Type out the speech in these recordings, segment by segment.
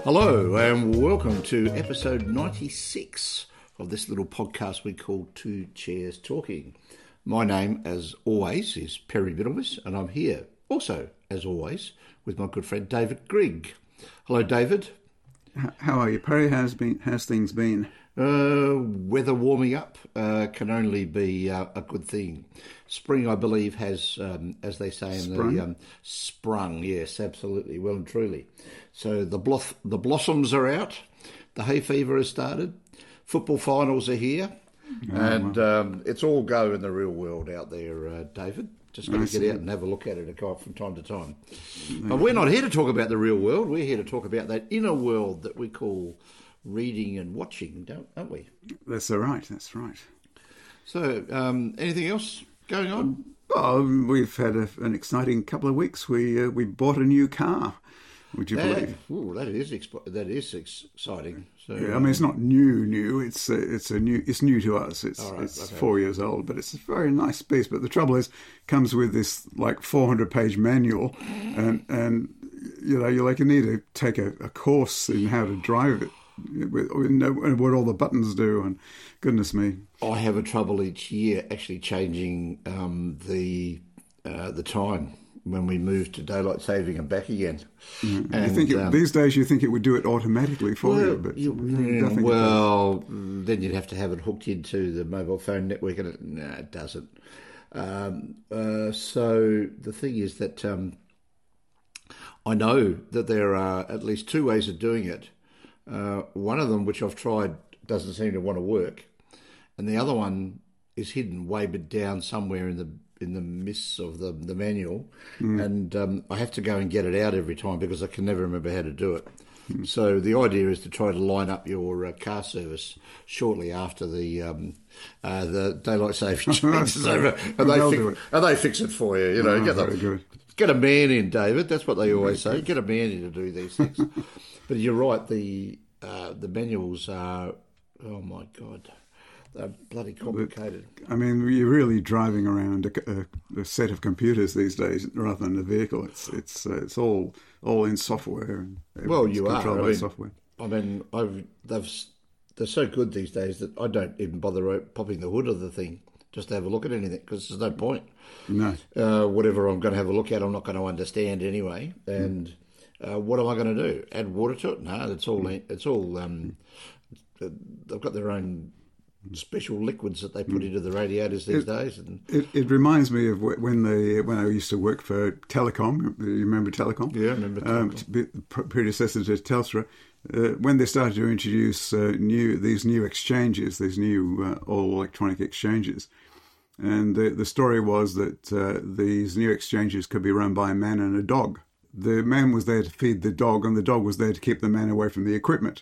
Hello and welcome to episode 96 of this little podcast we call Two Chairs Talking. My name, as always, is Perry Middlemas, and I'm here also, as always, with my good friend David Grigg. Hello, David. How are you, Perry? How's things been? Weather warming up can only be a good thing. Spring, I believe, has, as they say in the sprung. Yes, absolutely, well and truly. So the blossoms are out. The hay fever has started. Football finals are here, it's all go in the real world out there, David. Just got to get out and have a look at it from time to time. But we're not here to talk about the real world. We're here to talk about that inner world that we call reading and watching, aren't we? That's right. So, anything else going on? We've had an exciting couple of weeks. We bought a new car. Would you believe? Ooh, that is exciting. So, yeah, I mean, it's not new. It's new to us. It's 4 years old, but it's a very nice piece. But the trouble is, it comes with this like 400-page manual, and you need to take a course in how to drive it, and what all the buttons do, and goodness me. I have a trouble each year actually changing the time when we move to daylight saving and back again. Mm. And you think these days you think it would do it automatically for you, but then you'd have to have it hooked into the mobile phone network, and it doesn't. So the thing is that I know that there are at least two ways of doing it. One of them, which I've tried, doesn't seem to want to work, and the other one is hidden way down somewhere in the mists of the manual, and I have to go and get it out every time because I can never remember how to do it. So the idea is to try to line up your car service shortly after the daylight saving change is over, and they fix it for you. Get a man in, David. That's what they always say. Get a man in to do these things. But you're right. The manuals are, oh my God, they're bloody complicated. I mean, you're really driving around a set of computers these days rather than a vehicle. It's all in software. And you are. Controlled by software. I mean, they're so good these days that I don't even bother popping the hood of the thing just to have a look at anything because there's no point. No. Whatever I'm going to have a look at, I'm not going to understand anyway. And what am I going to do? Add water to it? No, it's all. They've got their own special liquids that they put into the radiators these days. And it reminds me of when I used to work for Telecom. You remember Telecom? Yeah, I remember Telecom. Predecessor to Telstra. When they started to introduce these new exchanges, these new all-electronic exchanges, and the story was that these new exchanges could be run by a man and a dog. The man was there to feed the dog, and the dog was there to keep the man away from the equipment.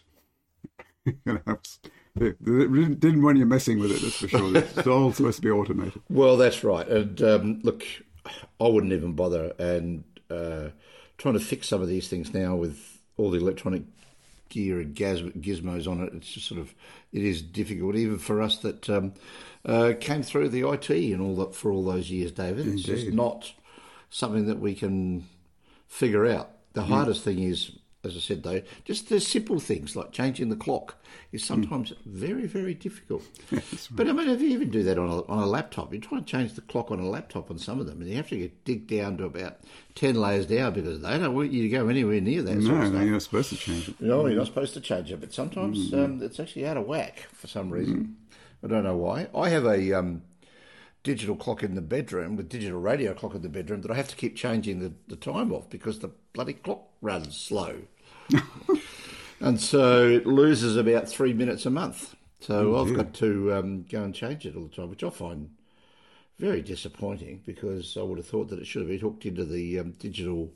They didn't want you messing with it, that's for sure. It's all supposed to be automated. Well, that's right. And look, I wouldn't even bother. And trying to fix some of these things now with all the electronic gear and gizmos on it, it's just it is difficult, even for us that came through the IT and all that for all those years, David. It's just not something that we can figure out. The hardest thing is, as I said, though, just the simple things like changing the clock is sometimes very, very difficult. Right. But I mean, if you even do that on a laptop, you try to change the clock on a laptop on some of them, and you have to dig down to about 10 layers down because they don't want you to go anywhere near that sort of stuff. No, you're not supposed to change it. No, you're not supposed to change it, but sometimes it's actually out of whack for some reason. I don't know why. I have a digital clock in the bedroom with digital radio clock in the bedroom that I have to keep changing the time off because the bloody clock runs slow. And so it loses about 3 minutes a month. So I've got to go and change it all the time, which I find very disappointing because I would have thought that it should have been hooked into the digital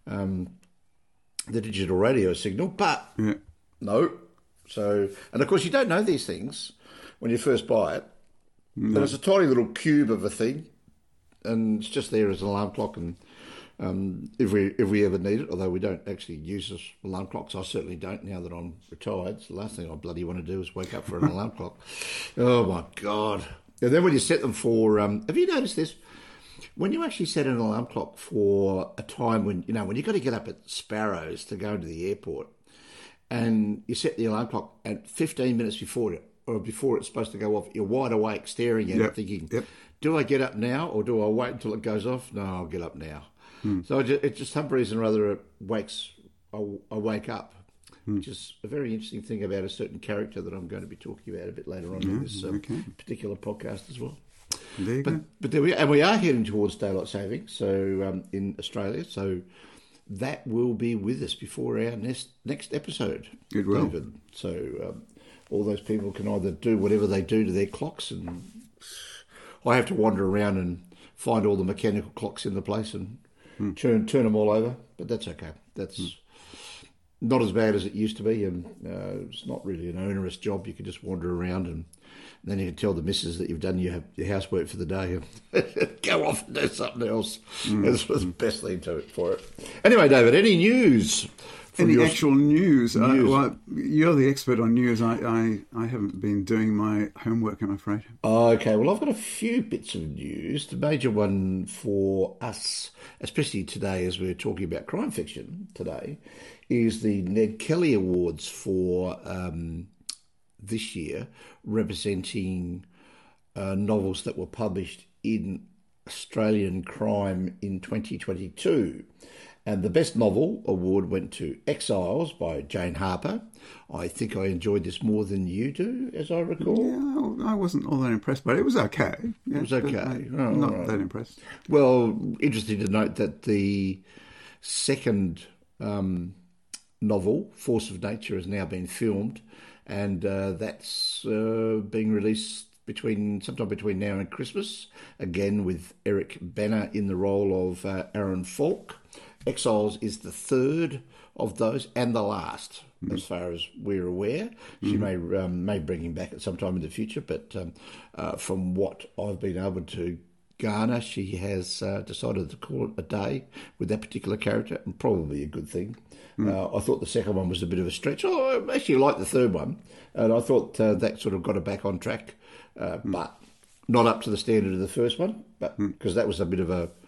radio signal, but no. So, and of course you don't know these things when you first buy it. No. And it's a tiny little cube of a thing, and it's just there as an alarm clock. And if we ever need it, although we don't actually use alarm clocks, I certainly don't now that I'm retired. It's the last thing I bloody want to do is wake up for an alarm clock. Oh my God! And then when you set them for, have you noticed this? When you actually set an alarm clock for a time when you've got to get up at Sparrows to go to the airport, and you set the alarm clock at 15 minutes before it's supposed to go off, you're wide awake staring at it thinking, do I get up now or do I wait until it goes off? No, I'll get up now. So it's just some reason or other I wake up, which is a very interesting thing about a certain character that I'm going to be talking about a bit later on in this particular podcast as well. But there we are heading towards daylight saving, so in Australia, so that will be with us before our next episode. It will. David. So all those people can either do whatever they do to their clocks, and I have to wander around and find all the mechanical clocks in the place and turn them all over, but that's okay. That's not as bad as it used to be, and it's not really an onerous job. You can just wander around and then you can tell the missus that you've done your housework for the day and go off and do something else. That's the best thing for it. Anyway, David, any news? Any actual news? Well, you're the expert on news. I haven't been doing my homework, I'm afraid. Okay, well, I've got a few bits of news. The major one for us, especially today as we're talking about crime fiction today, is the Ned Kelly Awards for this year, representing novels that were published in Australian crime in 2022. And the Best Novel award went to Exiles by Jane Harper. I think I enjoyed this more than you do, as I recall. Yeah, I wasn't all that impressed, but it was okay. Yeah, it was okay. Not that impressed. Well, interesting to note that the second novel, Force of Nature, has now been filmed, and that's being released sometime between now and Christmas, again with Eric Bana in the role of Aaron Falk. Exiles is the third of those and the last, as far as we're aware. She may bring him back at some time in the future, but from what I've been able to garner, she has decided to call it a day with that particular character, and probably a good thing. I thought the second one was a bit of a stretch. I actually liked the third one, and I thought that sort of got her back on track, but not up to the standard of the first one, but because that was a bit of a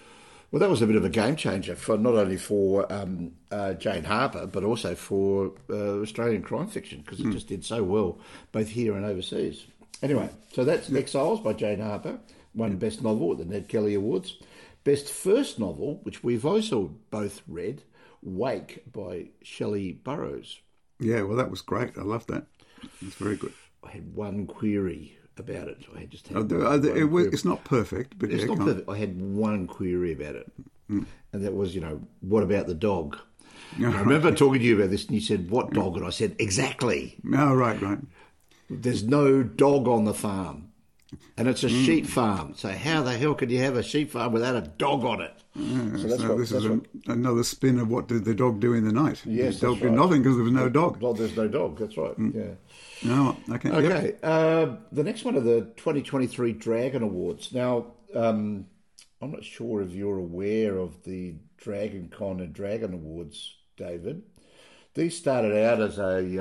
game changer for not only for Jane Harper, but also for Australian crime fiction, because it just did so well both here and overseas. Anyway, so that's Exiles by Jane Harper, won Best Novel at the Ned Kelly Awards. Best First Novel, which we've also both read, Wake by Shelley Burrows. Yeah, well, that was great. I loved that. It's very good. I had one query about it. It's not perfect, but it's not perfect. I had one query about it, and that was, what about the dog? I remember talking to you about this, and you said, "What dog?" And I said, "Exactly." Oh, right. There's no dog on the farm, and it's a sheep farm. So how the hell could you have a sheep farm without a dog on it? This is another spin of what did the dog do in the night? Yes, the dog did nothing because there was no dog. Well, there's no dog. That's right. Yeah. No, okay. Okay. Yep. The next one are the 2023 Dragon Awards. Now, I'm not sure if you're aware of the Dragon Con and Dragon Awards, David. These started out as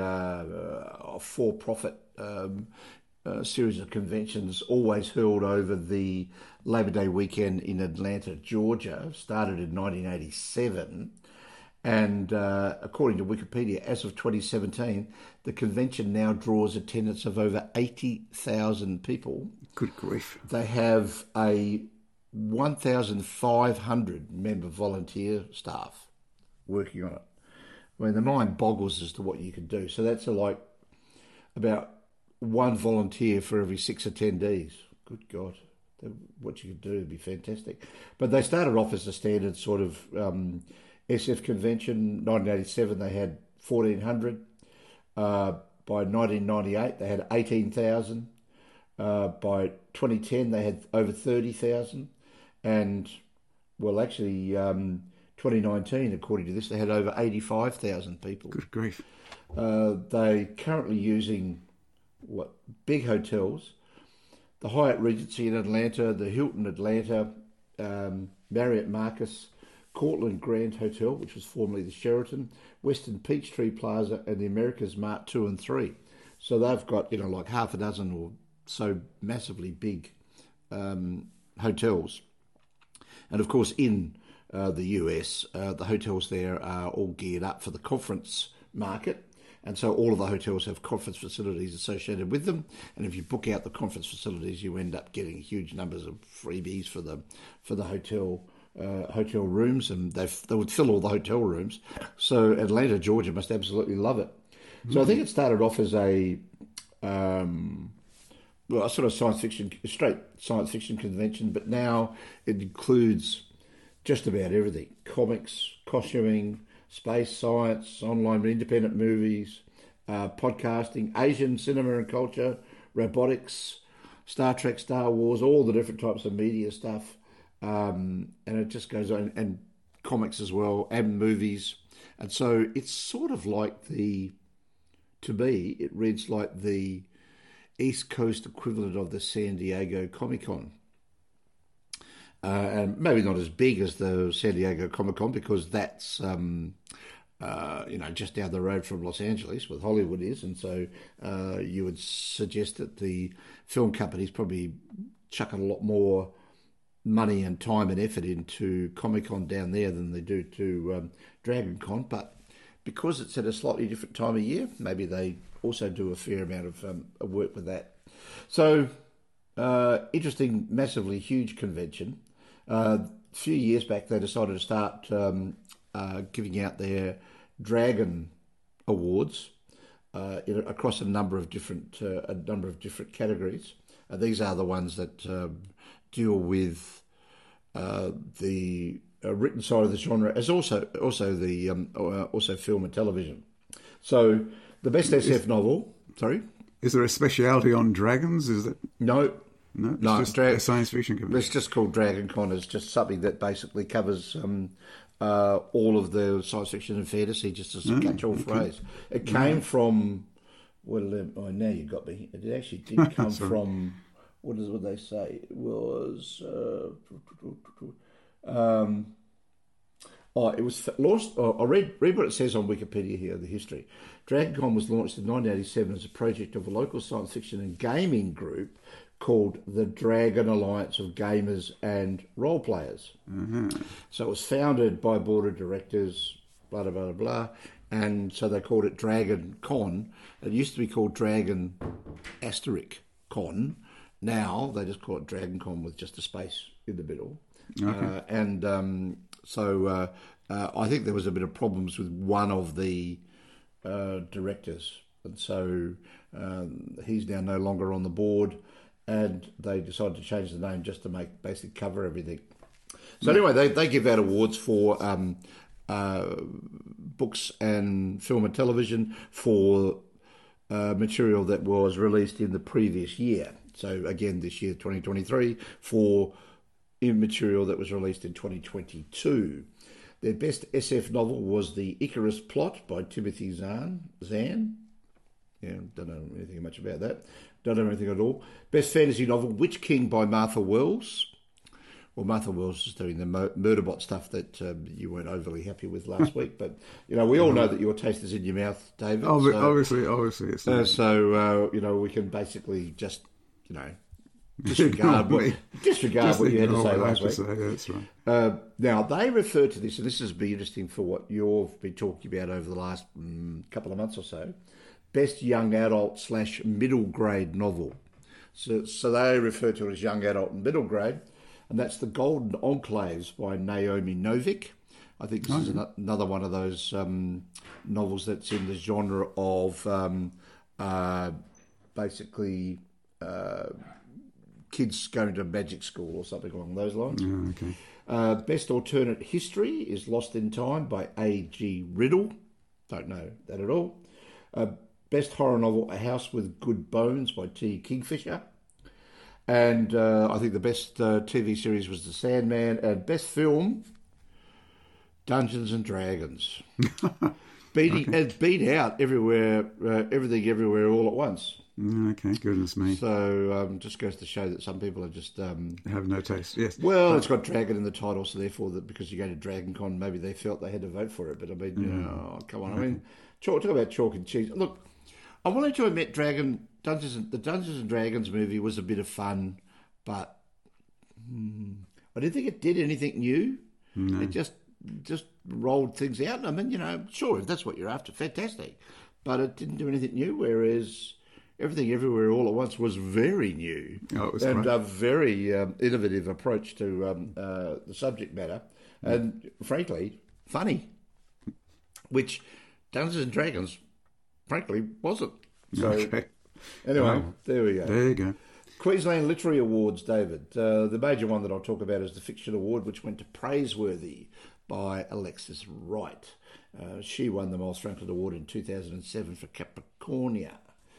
a for-profit series of conventions, always held over the Labor Day weekend in Atlanta, Georgia. Started in 1987. And according to Wikipedia, as of 2017, the convention now draws attendance of over 80,000 people. Good grief. They have a 1,500 member volunteer staff working on it. I mean, the mind boggles as to what you can do. So that's like about one volunteer for every 6 attendees. Good God. What you could do would be fantastic. But they started off as a standard sort of SF convention. 1987, they had 1,400. By 1998, they had 18,000. By 2010, they had over 30,000. And, well, actually, 2019, according to this, they had over 85,000 people. Good grief. They're currently using big hotels, the Hyatt Regency in Atlanta, the Hilton Atlanta, Marriott Marcus, Cortland Grand Hotel, which was formerly the Sheraton, Western Peachtree Plaza, and the America's Mart 2 and 3. So they've got, like half a dozen or so massively big hotels. And of course, in the US, the hotels there are all geared up for the conference market. And so all of the hotels have conference facilities associated with them. And if you book out the conference facilities, you end up getting huge numbers of freebies for the hotel rooms, and they would fill all the hotel rooms. So Atlanta, Georgia must absolutely love it. So I think it started off as a sort of straight science fiction convention, but now it includes just about everything: comics, costuming, space science, online independent movies, podcasting, Asian cinema and culture, robotics, Star Trek, Star Wars, all the different types of media stuff. And it just goes on, and comics as well, and movies. And so it's sort of like to me, it reads like the East Coast equivalent of the San Diego Comic-Con. And maybe not as big as the San Diego Comic-Con, because that's just down the road from Los Angeles, where Hollywood is, and so you would suggest that the film companies probably chuck a lot more money and time and effort into Comic-Con down there than they do to Dragon Con. But because it's at a slightly different time of year, maybe they also do a fair amount of work with that. So interesting, massively huge convention. A few years back, they decided to start giving out their Dragon Awards across a number of different categories. These are the ones that deal with the written side of the genre, as also film and television. So the best SF novel. Sorry, is there a speciality on dragons? Is it no? It's just a science fiction convention. It's just called Dragon Con. It's just something that basically covers all of the science fiction and fantasy, just as a catch-all phrase. It came from, now you got me. It actually did come from, what they say? It was, it was launched. I read what it says on Wikipedia here, the history. Dragon Con was launched in 1987 as a project of a local science fiction and gaming group called the Dragon Alliance of Gamers and Role Players. Mm-hmm. So it was founded by board of directors, blah, blah, blah, blah, and so they called it Dragon Con. It used to be called Dragon Asterisk Con. Now they just call it Dragon Con with just a space in the middle. Okay. So I think there was a bit of problems with one of the directors, and so he's now no longer on the board. And they decided to change the name just to basically cover everything. So anyway, they give out awards for books and film and television for material that was released in the previous year. So again, this year, 2023, for material that was released in 2022. Their best SF novel was The Icarus Plot by Timothy Zahn. Yeah, don't know anything much about that. Don't know anything at all. Best fantasy novel, Witch King by Martha Wells. Well, Martha Wells is doing the Murderbot stuff that you weren't overly happy with last week. But, we all know that your taste is in your mouth, David. Obviously. It's we can basically just, disregard what you had to say last week. That's right. Now, they refer to this, and this has been interesting for what you've been talking about over the last couple of months or so, best young adult / middle grade novel. So they refer to it as young adult and middle grade, and that's The Golden Enclaves by Naomi Novik. I think this is another one of those novels that's in the genre of basically kids going to magic school or something along those lines. Oh, okay. Best alternate history is Lost in Time by A.G. Riddle. Don't know that at all. Best horror novel, A House with Good Bones by T. Kingfisher. And I think the best TV series was The Sandman. And best film, Dungeons and Dragons. It beat out everywhere, everything everywhere all at once. Okay, goodness me. So just goes to show that some people are just... have no taste, yes. Well, it's got dragon in the title, so therefore, because you go to Dragon Con, maybe they felt they had to vote for it. But I mean, come on. I mean, talk about chalk and cheese. Look, I wanted to admit the Dungeons and Dragons movie was a bit of fun, but I didn't think it did anything new. No. It just rolled things out. I mean, sure, if that's what you're after, fantastic. but it didn't do anything new, whereas Everything Everywhere All at Once was very new. Oh, it was and great. a very innovative approach to the subject matter, and frankly, funny, which Dungeons and Dragons, frankly, wasn't. So, anyway, there we go. There you go. Queensland Literary Awards, David. The major one that I'll talk about is the Fiction Award, which went to Praiseworthy by Alexis Wright. She won the Miles Franklin Award in 2007 for Capricornia.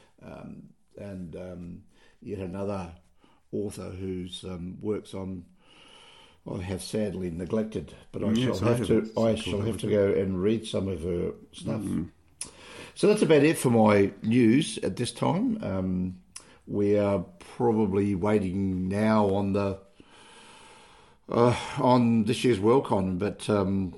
And yet another author whose works I have sadly neglected, but I shall have to go and read some of her stuff. So that's about it for my news at this time. We are probably waiting now on this year's Worldcon, but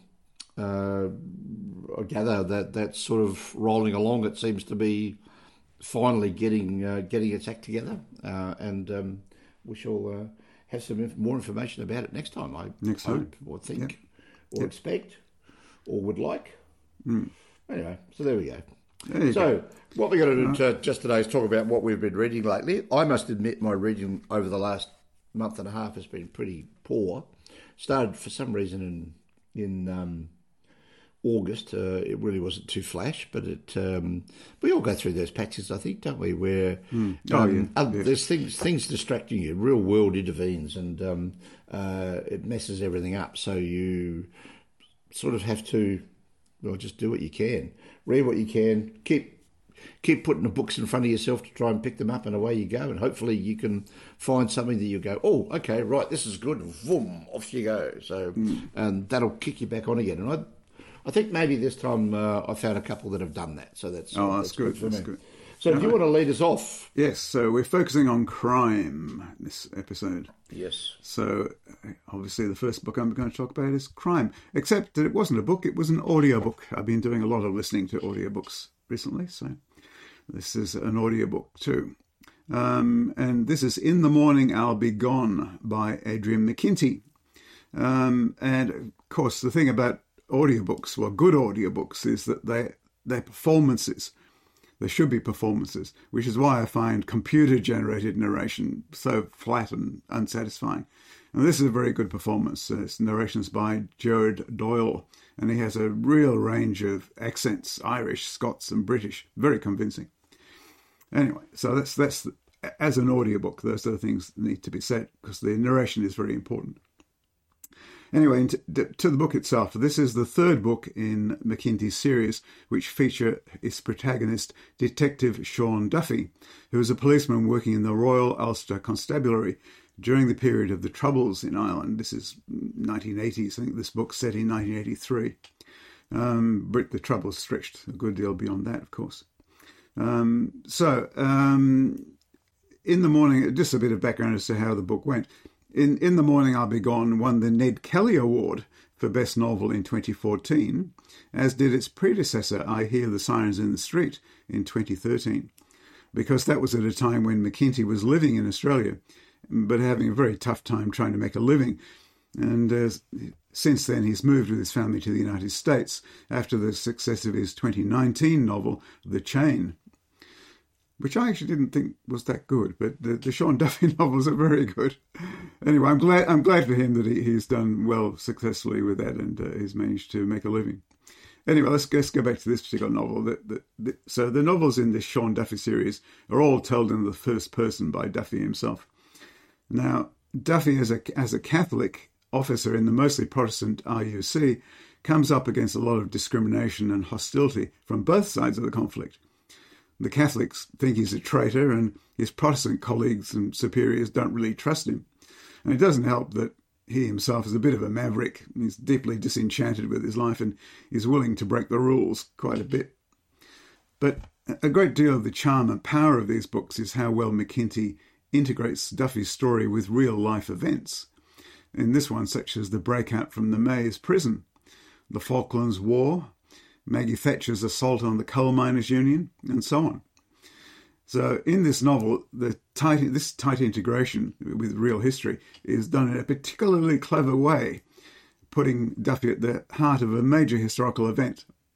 I gather that that's sort of rolling along. It seems to be finally getting its act together, and we shall have some more information about it next time. I hope or think or expect or would like. Anyway, so there we go. So what we're going to do just today is talk about what we've been reading lately. I must admit my reading over the last month and a half has been pretty poor. Started for some reason in August. It really wasn't too flash, but we all go through those patches, I think, don't we? Where there's things distracting you. Real world intervenes, and it messes everything up. So you sort of have to, just do what you can, read what you can, keep putting the books in front of yourself to try and pick them up, and away you go. And hopefully you can find something that you go, oh, okay, right, this is good. Vroom, off you go. So, and that'll kick you back on again. And I think maybe this time I found a couple that have done that. So that's good for that's me. good. So do you want to lead us off? Yes, so we're focusing on crime this episode. Yes. So obviously the first book I'm going to talk about is Crime, except that it wasn't a book, it was an audiobook. I've been doing a lot of listening to audiobooks recently, so this is an audiobook too. And this is In the Morning I'll Be Gone by Adrian McKinty. And of course the thing about audiobooks, good audiobooks, is that they're performances. There should be performances, which is why I find computer-generated narration so flat and unsatisfying. And this is a very good performance. It's narrations by Jared Doyle, and he has a real range of accents, Irish, Scots and British, very convincing. Anyway, so that's as an audiobook, those are the things that need to be said, because the narration is very important. Anyway, to the book itself, this is the third book in McKinty's series, which feature its protagonist, Detective Sean Duffy, who is a policeman working in the Royal Ulster Constabulary during the period of the Troubles in Ireland. This is 1980s. I think this book's set in 1983. But the Troubles stretched a good deal beyond that, of course. In the Morning, just a bit of background as to how the book went. In the Morning I'll Be Gone won the Ned Kelly Award for Best Novel in 2014, as did its predecessor, I Hear the Sirens in the Street, in 2013, because that was at a time when McKinty was living in Australia, but having a very tough time trying to make a living. And since then he's moved with his family to the United States after the success of his 2019 novel, The Chain, which I actually didn't think was that good, but the Sean Duffy novels are very good. Anyway, I'm glad for him that he's done well successfully with that, and he's managed to make a living. Anyway, let's go back to this particular novel. So the novels in this Sean Duffy series are all told in the first person by Duffy himself. Now, Duffy, as a Catholic officer in the mostly Protestant RUC, comes up against a lot of discrimination and hostility from both sides of the conflict. The Catholics think he's a traitor, and his Protestant colleagues and superiors don't really trust him. And it doesn't help that he himself is a bit of a maverick. He's deeply disenchanted with his life and is willing to break the rules quite a bit. But a great deal of the charm and power of these books is how well McKinty integrates Duffy's story with real-life events. In this one, such as the breakout from the Maze prison, the Falklands War, Maggie Thatcher's assault on the Coal Miners' Union, and so on. So in this novel, this tight integration with real history is done in a particularly clever way, putting Duffy at the heart of a major historical event,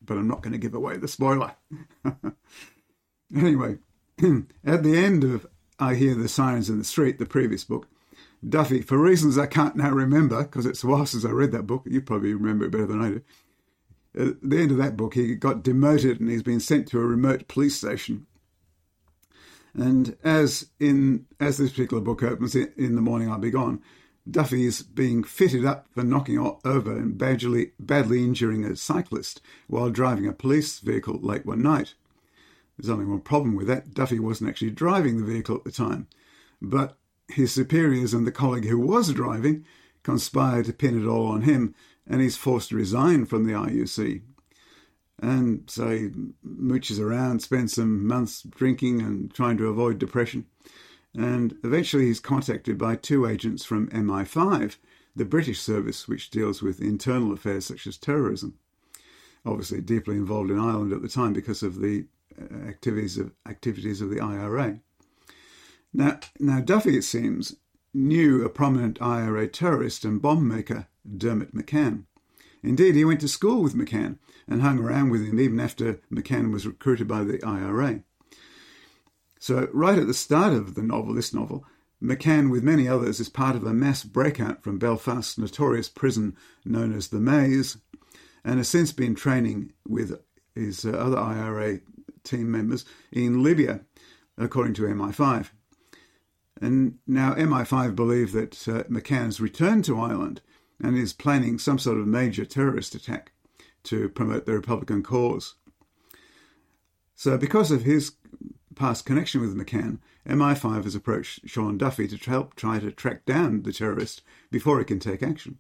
but I'm not going to give away the spoiler. Anyway, at the end of I Hear the Sirens in the Street, the previous book, Duffy, for reasons I can't now remember, because it's a while since I read that book, you probably remember it better than I do. At the end of that book, he got demoted and he's been sent to a remote police station. And as this particular book opens, In the Morning I'll Be Gone, Duffy is being fitted up for knocking over and badly injuring a cyclist while driving a police vehicle late one night. There's only one problem with that. Duffy wasn't actually driving the vehicle at the time, but his superiors and the colleague who was driving conspired to pin it all on him, and he's forced to resign from the RUC. And so he mooches around, spends some months drinking and trying to avoid depression. And eventually he's contacted by two agents from MI5, the British service which deals with internal affairs such as terrorism. Obviously deeply involved in Ireland at the time because of the activities of the IRA. Now Duffy, it seems, knew a prominent IRA terrorist and bomb maker, Dermot McCann. Indeed, he went to school with McCann and hung around with him even after McCann was recruited by the IRA. So right at the start of this novel, McCann, with many others, is part of a mass breakout from Belfast's notorious prison known as the Maze, and has since been training with his other IRA team members in Libya, according to MI5. And now MI5 believe that McCann has returned to Ireland and is planning some sort of major terrorist attack to promote the Republican cause. So because of his past connection with McCann, MI5 has approached Sean Duffy to help try to track down the terrorist before he can take action.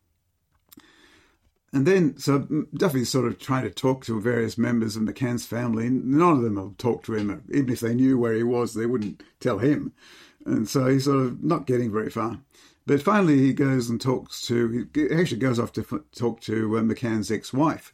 And then, so Duffy's sort of trying to talk to various members of McCann's family. None of them will talk to him. Even if they knew where he was, they wouldn't tell him. And so he's sort of not getting very far. But finally he goes and he actually goes off to talk to McCann's ex-wife.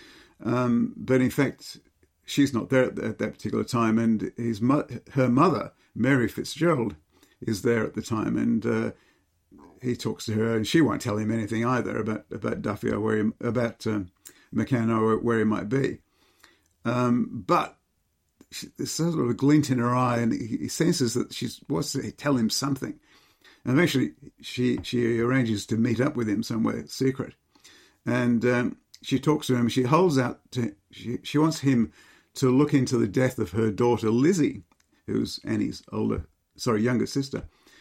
But in fact, she's not there at that particular time. And her mother, Mary Fitzgerald, is there at the time. And he talks to her, and she won't tell him anything either about Duffy or about McCann or where he might be. But there's sort of a glint in her eye, and he senses that she wants to tell him something. And eventually, she arranges to meet up with him somewhere secret, and she talks to him. She holds out she wants him to look into the death of her daughter Lizzie, who's Annie's younger sister.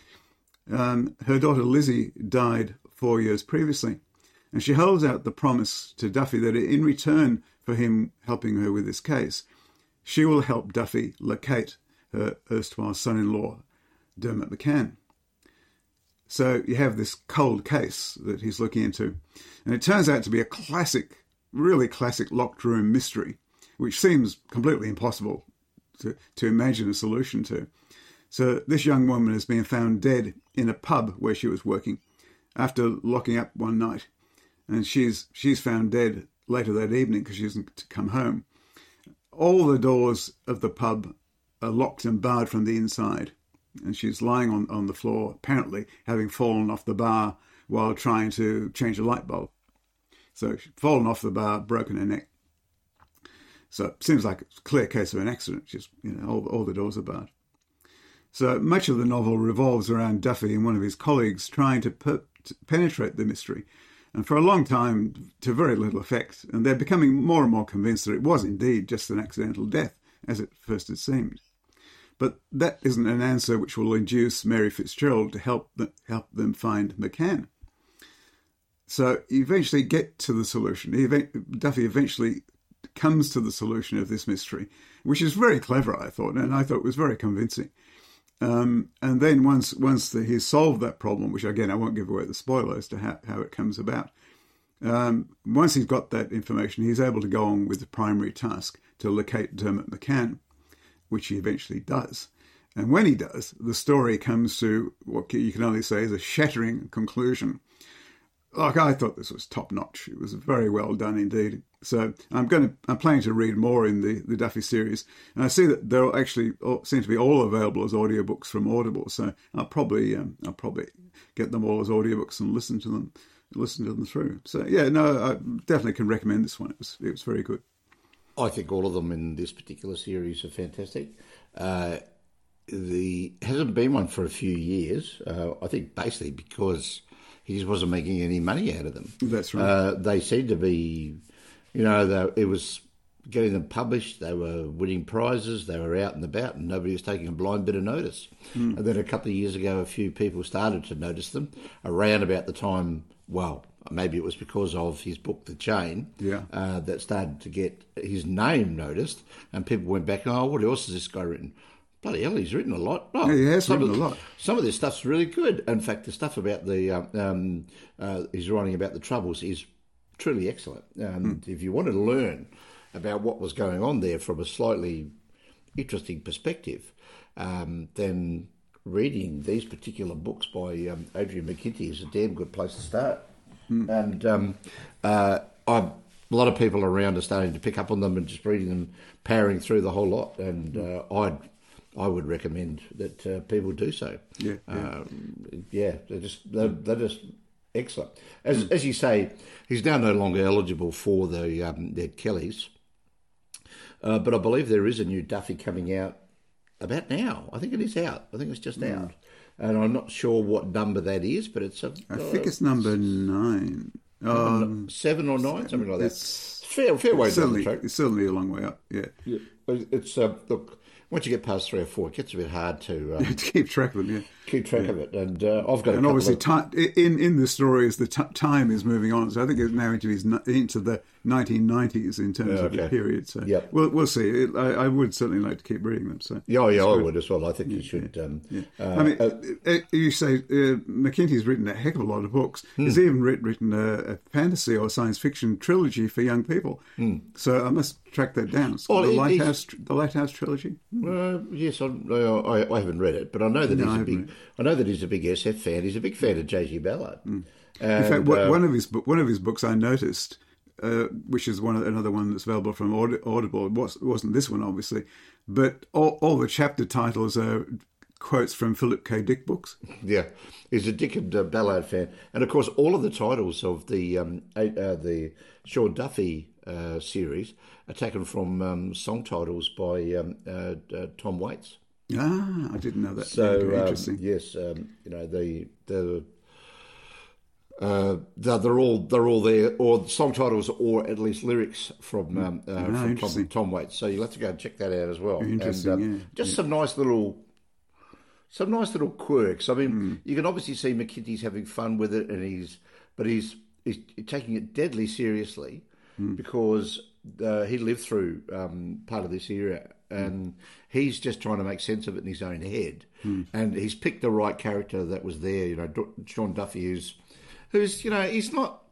Her daughter Lizzie died 4 years previously, and she holds out the promise to Duffy that in return for him helping her with this case, she will help Duffy locate her erstwhile son-in-law, Dermot McCann. So you have this cold case that he's looking into, and it turns out to be a really classic locked room mystery, which seems completely impossible to imagine a solution to. So this young woman has been found dead in a pub where she was working after locking up one night. And she's found dead later that evening because she hasn't come home. All the doors of the pub are locked and barred from the inside. And she's lying on the floor, apparently having fallen off the bar while trying to change a light bulb. So she's fallen off the bar, broken her neck. So it seems like a clear case of an accident. Just, all the doors are barred. So much of the novel revolves around Duffy and one of his colleagues trying to penetrate the mystery, and for a long time to very little effect, and they're becoming more and more convinced that it was indeed just an accidental death, as at first it seemed. But that isn't an answer which will induce Mary Fitzgerald to help them find McCann. So you eventually get to the solution. Duffy eventually comes to the solution of this mystery, which is very clever, I thought, and I thought it was very convincing. And then once he's solved that problem, which again I won't give away the spoiler as to how it comes about, once he's got that information, he's able to go on with the primary task to locate Dermot McCann, which he eventually does. And when he does, the story comes to what you can only say is a shattering conclusion. Like, I thought this was top notch. It was very well done indeed. So I'm planning to read more in the Duffy series, and I see that they'll actually seem to be all available as audiobooks from Audible. So I'll probably get them all as audiobooks and listen to them through. So yeah, no, I definitely can recommend this one. It was very good. I think all of them in this particular series are fantastic. Hasn't been one for a few years. I think basically because he just wasn't making any money out of them. That's right. They seemed to be, it was getting them published. They were winning prizes. They were out and about, and nobody was taking a blind bit of notice. And then a couple of years ago, a few people started to notice them around about the time. Well, maybe it was because of his book, The Chain, that started to get his name noticed, and people went back, oh, what else has this guy written? Bloody hell, he's written a lot. Oh, he has written a lot. Some of this stuff's really good. In fact, the stuff about he's writing about the Troubles is truly excellent. If you wanted to learn about what was going on there from a slightly interesting perspective, then reading these particular books by Adrian McKinty is a damn good place to start. And a lot of people around are starting to pick up on them and just reading them, powering through the whole lot. And I would recommend that people do so. They're just excellent. As you say, he's now no longer eligible for the Kellys, but I believe there is a new Duffy coming out about now. I think it is out. I think it's just out, and I'm not sure what number that is, but it's I think it's number 9. 7 or 9, something like that. It's fair way down the track. It's certainly a long way up. Yeah. It's look. Once you get past 3 or 4, it gets a bit hard to keep track of them. Yeah, keep track of it. And I've got. And obviously, in the story, as the time is moving on, so I think it's now into the 1990s in terms of the period. So we'll see. I would certainly like to keep reading them. So I would as well. I think you should. I mean, you say McKinty's written a heck of a lot of books. He's even written a fantasy or science fiction trilogy for young people. So I must track that down. It's the Lighthouse trilogy. Yes, I haven't read it, but I know that he's a big SF fan. He's a big fan of J.G. Ballard. In fact, one of his books I noticed, which is another one that's available from Audible. It wasn't this one, obviously, but all the chapter titles are quotes from Philip K. Dick books. Yeah, he's a Dick and Ballard fan, and of course, all of the titles of the Sean Duffy series are taken from song titles by Tom Waits. I didn't know that. So interesting. Yes, they're all there, or song titles, or at least lyrics from Tom Waits. So you'll have to go and check that out as well. Interesting. Just some nice little quirks. I mean, you can obviously see McKinty's having fun with it, but he's taking it deadly seriously because he lived through part of this era. And he's just trying to make sense of it in his own head. And he's picked the right character that was there. Sean Duffy, who's he's not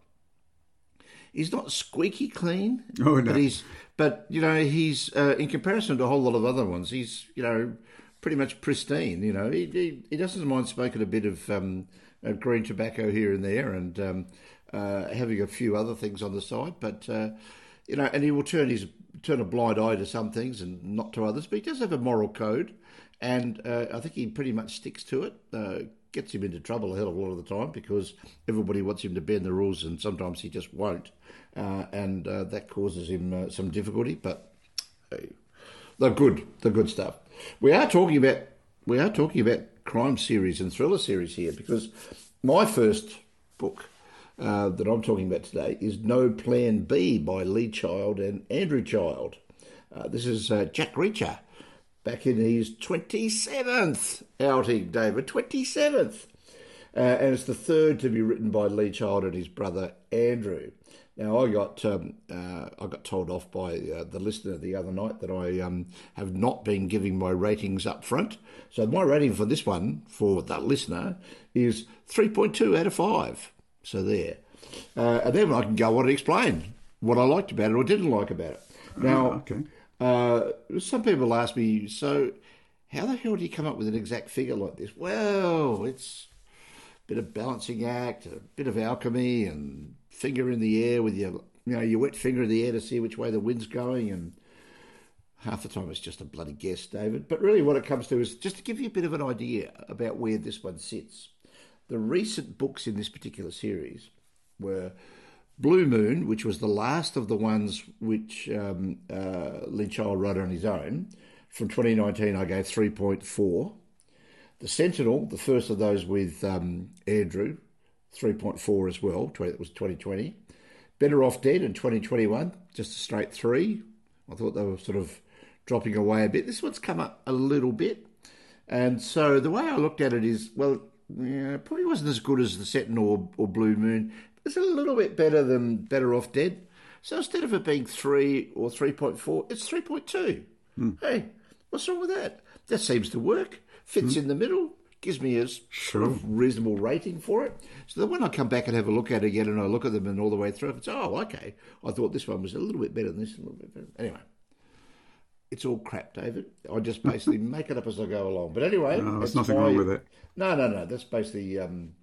squeaky clean. Oh no. But he's in comparison to a whole lot of other ones, he's pretty much pristine. He doesn't mind smoking a bit of green tobacco here and there, and having a few other things on the side. But and he will turn a blind eye to some things and not to others, but he does have a moral code, and I think he pretty much sticks to it. Gets him into trouble a hell of a lot of the time because everybody wants him to bend the rules, and sometimes he just won't, and that causes him some difficulty. But they're good stuff. We are talking about crime series and thriller series here, because my first book that I'm talking about today is No Plan B by Lee Child and Andrew Child. This is Jack Reacher back in his 27th outing, David, 27th. And it's the third to be written by Lee Child and his brother Andrew. Now, I got told off by the listener the other night that I have not been giving my ratings up front. So my rating for this one, for the listener, is 3.2 out of 5. So there. And then I can go on and explain what I liked about it or didn't like about it. Now, some people ask me, so how the hell do you come up with an exact figure like this? Well, it's a bit of balancing act, a bit of alchemy, and finger in the air with your wet finger in the air to see which way the wind's going, and half the time it's just a bloody guess, David. But really what it comes to is just to give you a bit of an idea about where this one sits. The recent books in this particular series were Blue Moon, which was the last of the ones which Lee Child wrote on his own, from 2019 I gave 3.4. The Sentinel, the first of those with Andrew, 3.4 as well, that was 2020. Better Off Dead in 2021, just a straight 3. I thought they were sort of dropping away a bit. This one's come up a little bit. And so the way I looked at it is, well, yeah, it probably wasn't as good as The Sentinel or Blue Moon. It's a little bit better than Better Off Dead. So instead of it being 3 or 3.4, it's 3.2. Hey, what's wrong with that? That seems to work. Fits in the middle. Gives me a sort of reasonable rating for it. So that when I come back and have a look at it again and I look at them and all the way through, it's, oh, okay. I thought this one was a little bit better than this, a little bit better. Anyway, it's all crap, David. I just basically make it up as I go along. But anyway. No, there's nothing wrong with it. No. That's basically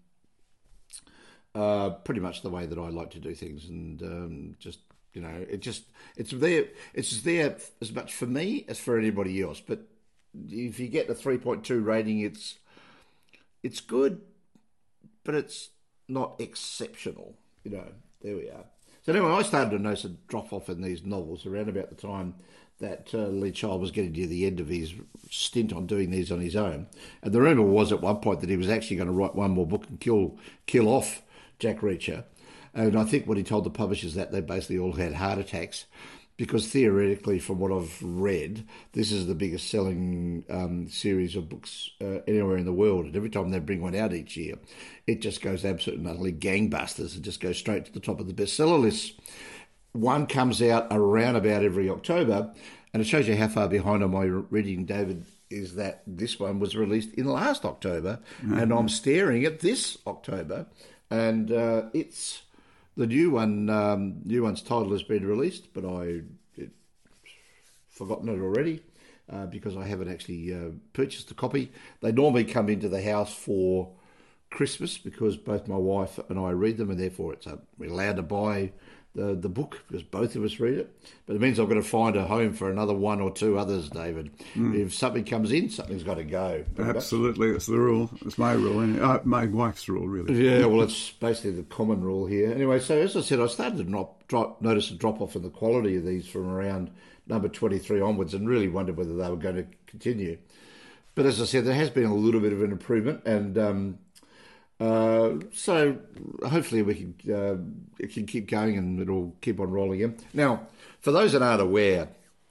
pretty much the way that I like to do things. And just, you know, it's there as much for me as for anybody else. But if you get a 3.2 rating, it's good, but it's not exceptional. You know, there we are. So anyway, I started to notice a drop-off in these novels around about the time that Lee Child was getting to the end of his stint on doing these on his own. And the rumour was at one point that he was actually going to write one more book and kill off Jack Reacher. And I think what he told the publishers that they basically all had heart attacks, because theoretically, from what I've read, this is the biggest selling series of books anywhere in the world. And every time they bring one out each year, it just goes absolutely and utterly gangbusters. It just goes straight to the top of the bestseller lists. One comes out around about every October, and it shows you how far behind on my reading, David, is that this one was released in last October, and I'm staring at this October, and it's... The new one's title has been released, but I've forgotten it already because I haven't actually purchased a copy. They normally come into the house for Christmas because both my wife and I read them, and therefore we're allowed to buy the book because both of us read it. But it means I've got to find a home for another one or two others, David. If something comes in, something's got to go. Absolutely, that's the rule. It's my rule, my wife's rule, really. Yeah, well, it's basically the common rule here. Anyway, so as I said, I started to notice a drop-off in the quality of these from around number 23 onwards and really wondered whether they were going to continue. But as I said, there has been a little bit of an improvement, and so hopefully it can keep going and it'll keep on rolling in. Now, for those that aren't aware,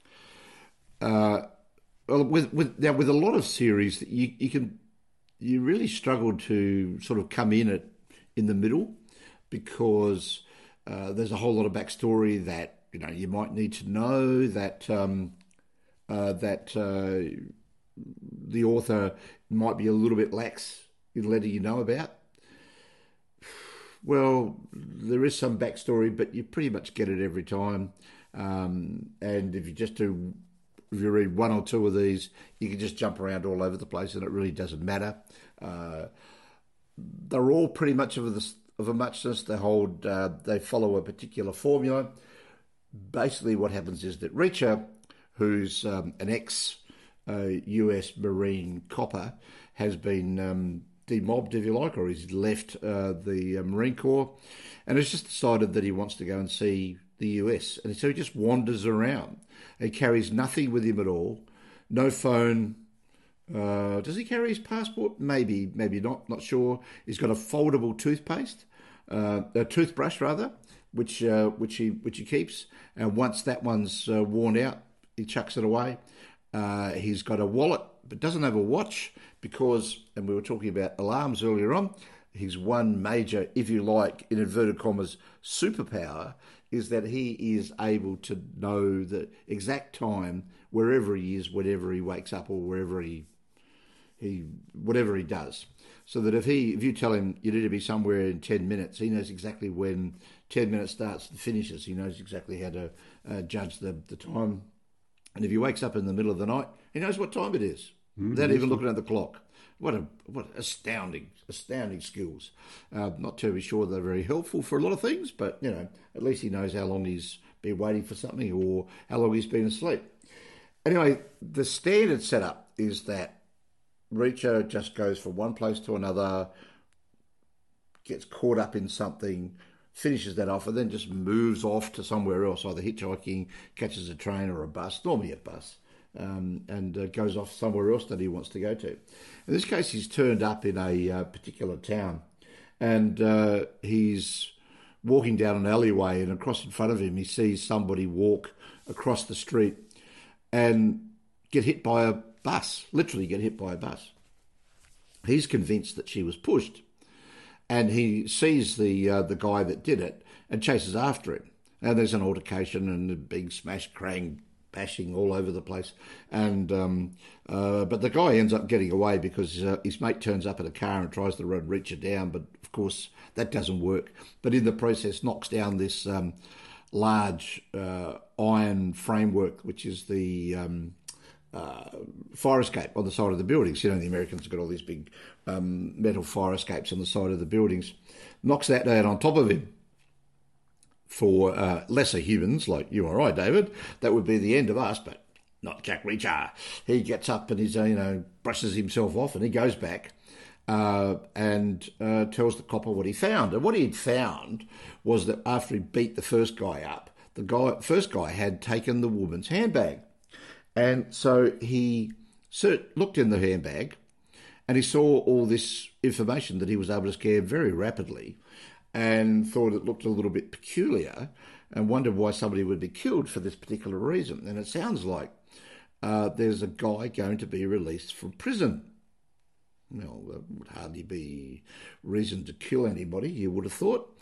with a lot of series, you really struggle to sort of come in the middle because there's a whole lot of backstory that you might need to know that the author might be a little bit lax in letting you know about. Well, there is some backstory, but you pretty much get it every time. And if you read one or two of these, you can just jump around all over the place, and it really doesn't matter. They're all pretty much of a muchness. They follow a particular formula. Basically, what happens is that Reacher, who's an ex-US Marine copper, has been demobbed, if you like, or he's left the Marine Corps, and has just decided that he wants to go and see the US. And so he just wanders around. He carries nothing with him at all. No phone. Does he carry his passport? Maybe not sure. He's got a foldable a toothbrush rather, which he keeps. And once that one's worn out, he chucks it away. He's got a wallet, but doesn't have a watch because, and we were talking about alarms earlier on, his one major, if you like, in inverted commas, superpower is that he is able to know the exact time wherever he is, whenever he wakes up or wherever whatever he does. So that if you tell him you need to be somewhere in 10 minutes, he knows exactly when 10 minutes starts and finishes. He knows exactly how to judge the time. And if he wakes up in the middle of the night, he knows what time it is, without even looking at the clock. What astounding skills. Not terribly sure they're very helpful for a lot of things, but, at least he knows how long he's been waiting for something or how long he's been asleep. Anyway, the standard setup is that Reacher just goes from one place to another, gets caught up in something, finishes that off, and then just moves off to somewhere else, either hitchhiking, catches a train or a bus, normally a bus, and goes off somewhere else that he wants to go to. In this case, he's turned up in a particular town, and he's walking down an alleyway, and across in front of him, he sees somebody walk across the street and get hit by a bus, literally get hit by a bus. He's convinced that she was pushed, and he sees the guy that did it and chases after him. And there's an altercation and a big smash, crang, bashing all over the place. And but the guy ends up getting away because his mate turns up in a car and tries to run Reacher down, but of course that doesn't work. But in the process, knocks down this large iron framework, which is the fire escape on the side of the buildings. You know, the Americans have got all these big metal fire escapes on the side of the buildings. Knocks that down on top of him. For lesser humans like you or I, David, that would be the end of us, but not Jack Reacher. He gets up and he's, brushes himself off, and he goes back and tells the copper what he found. And what he had found was that after he beat the first guy up, the first guy had taken the woman's handbag. And so he looked in the handbag and he saw all this information that he was able to scan very rapidly, and thought it looked a little bit peculiar and wondered why somebody would be killed for this particular reason. And it sounds like there's a guy going to be released from prison. Well, that would hardly be reason to kill anybody, you would have thought.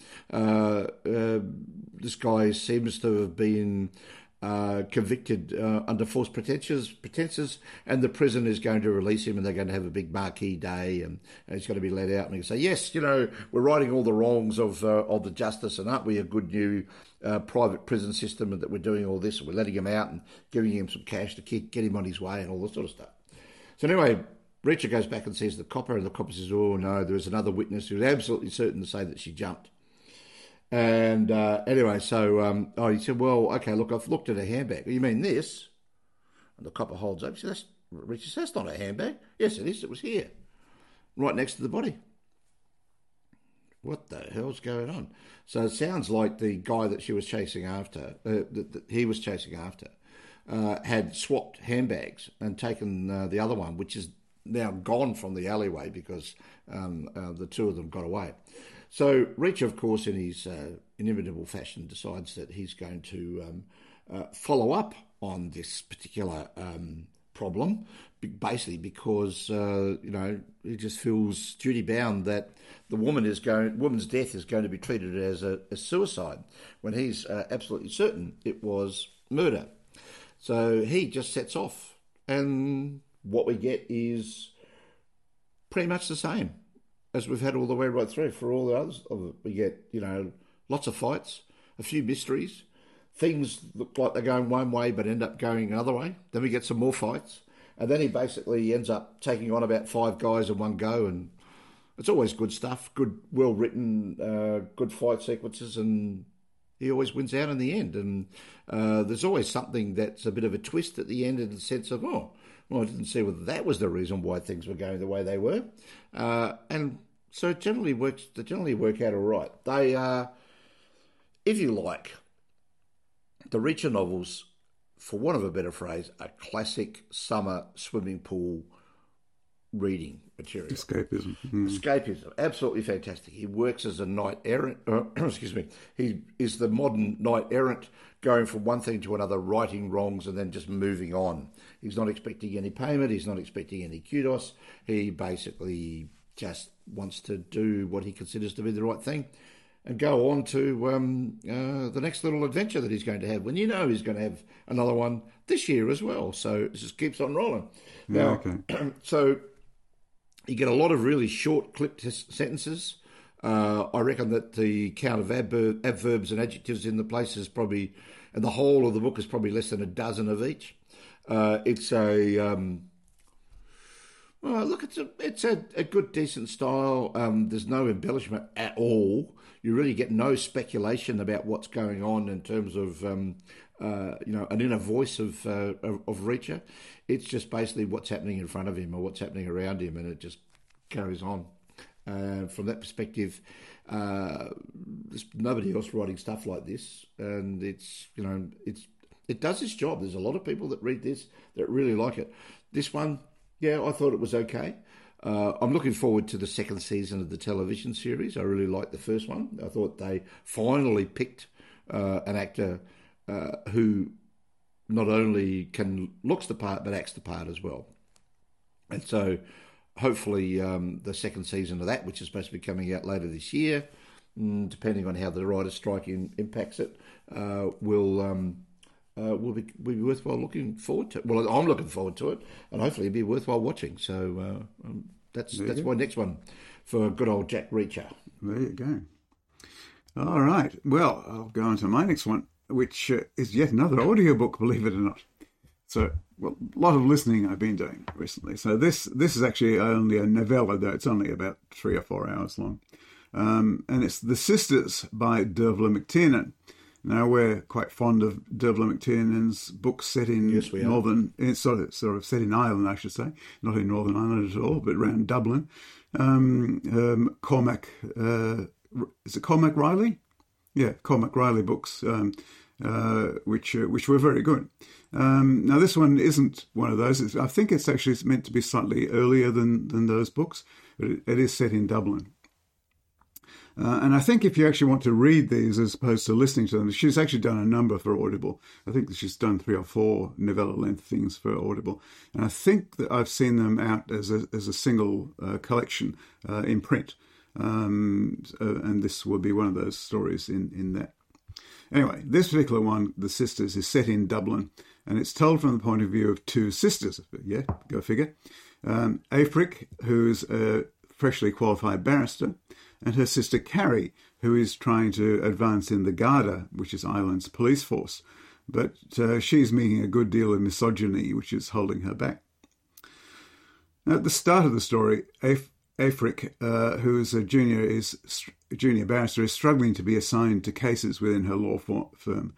This guy seems to have been convicted under false pretenses, and the prison is going to release him, and they're going to have a big marquee day, and he's going to be let out, and he can say, yes, we're righting all the wrongs of the justice, and aren't we a good new private prison system, and that we're doing all this, and we're letting him out and giving him some cash to get him on his way and all this sort of stuff. So anyway, Reacher goes back and sees the copper, and the copper says, oh no, there's another witness who's absolutely certain to say that she jumped. And anyway, so he said, well, okay, look, I've looked at her handbag. You mean this? And the copper holds up. He said, Reacher says, that's not a handbag. Yes, it is. It was here, right next to the body. What the hell's going on? So it sounds like the guy that she was chasing after, that he was chasing after, had swapped handbags and taken the other one, which is now gone from the alleyway because the two of them got away. So Reacher, of course, in his inimitable fashion, decides that he's going to follow up on this particular problem, basically because he just feels duty bound that the woman's death is going to be treated as a suicide when he's absolutely certain it was murder. So he just sets off, and what we get is pretty much the same as we've had all the way right through for all the others. We get, lots of fights, a few mysteries. Things look like they're going one way but end up going another way. Then we get some more fights. And then he basically ends up taking on about 5 guys in one go. And it's always good stuff, good, well-written, good fight sequences. And he always wins out in the end. And there's always something that's a bit of a twist at the end in the sense of, well, I didn't see whether that was the reason why things were going the way they were. And so they generally work out all right. They are, if you like, the Reacher novels, for want of a better phrase, are classic summer swimming pool reading material. Escapism. Escapism, absolutely fantastic. He works as a knight errant, he is the modern knight errant, going from one thing to another, righting wrongs and then just moving on. He's not expecting any payment, he's not expecting any kudos, he basically just wants to do what he considers to be the right thing and go on to the next little adventure that he's going to have, when he's going to have another one this year as well. So it just keeps on rolling. Now, so you get a lot of really short clipped sentences. I reckon that the count of adverbs and adjectives in the place is probably, and the whole of the book is probably less than a dozen of each. It's a it's a good, decent style. There's no embellishment at all. You really get no speculation about what's going on in terms of an inner voice of Reacher. It's just basically what's happening in front of him or what's happening around him, and it just carries on. From that perspective, there's nobody else writing stuff like this, and it does its job. There's a lot of people that read this that really like it. This one, yeah, I thought it was okay. I'm looking forward to the second season of the television series. I really liked the first one. I thought they finally picked an actor who not only looks the part but acts the part as well. And so hopefully the second season of that, which is supposed to be coming out later this year, depending on how the writer's strike impacts it, will be worthwhile looking forward to. Well, I'm looking forward to it, and hopefully it'll be worthwhile watching. So that's my next one for good old Jack Reacher. There you go. All right. Well, I'll go on to my next one, which is yet another audiobook, believe it or not. So, well, a lot of listening I've been doing recently. So this is actually only a novella, though it's only about 3 or 4 hours long. And it's The Sisters by Dervla McTiernan. Now, we're quite fond of Dervla McTiernan's books set in it's sort of set in Ireland, I should say. Not in Northern Ireland at all, but around Dublin. Cormac, is it Cormac Riley? Yeah, Cormac Riley books, which were very good. Now, this one isn't one of those. I think it's actually meant to be slightly earlier than those books, but it is set in Dublin. And I think if you actually want to read these as opposed to listening to them, she's actually done a number for Audible. I think that she's done 3 or 4 novella-length things for Audible. And I think that I've seen them out as a single collection in print. And this will be one of those stories in that. Anyway, this particular one, The Sisters, is set in Dublin, and it's told from the point of view of 2 sisters. Yeah, go figure. Aifric, who's a freshly qualified barrister, and her sister Carrie, who is trying to advance in the Garda, which is Ireland's police force. But she's meeting a good deal of misogyny, which is holding her back. Now, at the start of the story, Aifric, who's a junior barrister, is struggling to be assigned to cases within her law firm.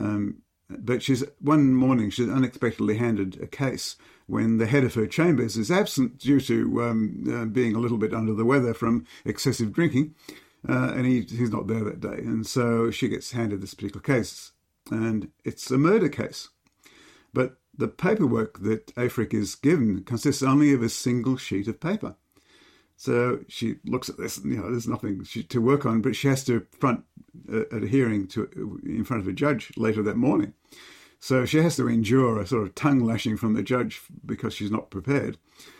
But one morning she's unexpectedly handed a case when the head of her chambers is absent due to being a little bit under the weather from excessive drinking, and he's not there that day. And so she gets handed this particular case, and it's a murder case. But the paperwork that Aifric is given consists only of a single sheet of paper. So she looks at this, there's nothing to work on, but she has to front at a hearing in front of a judge later that morning. So she has to endure a sort of tongue lashing from the judge because she's not prepared.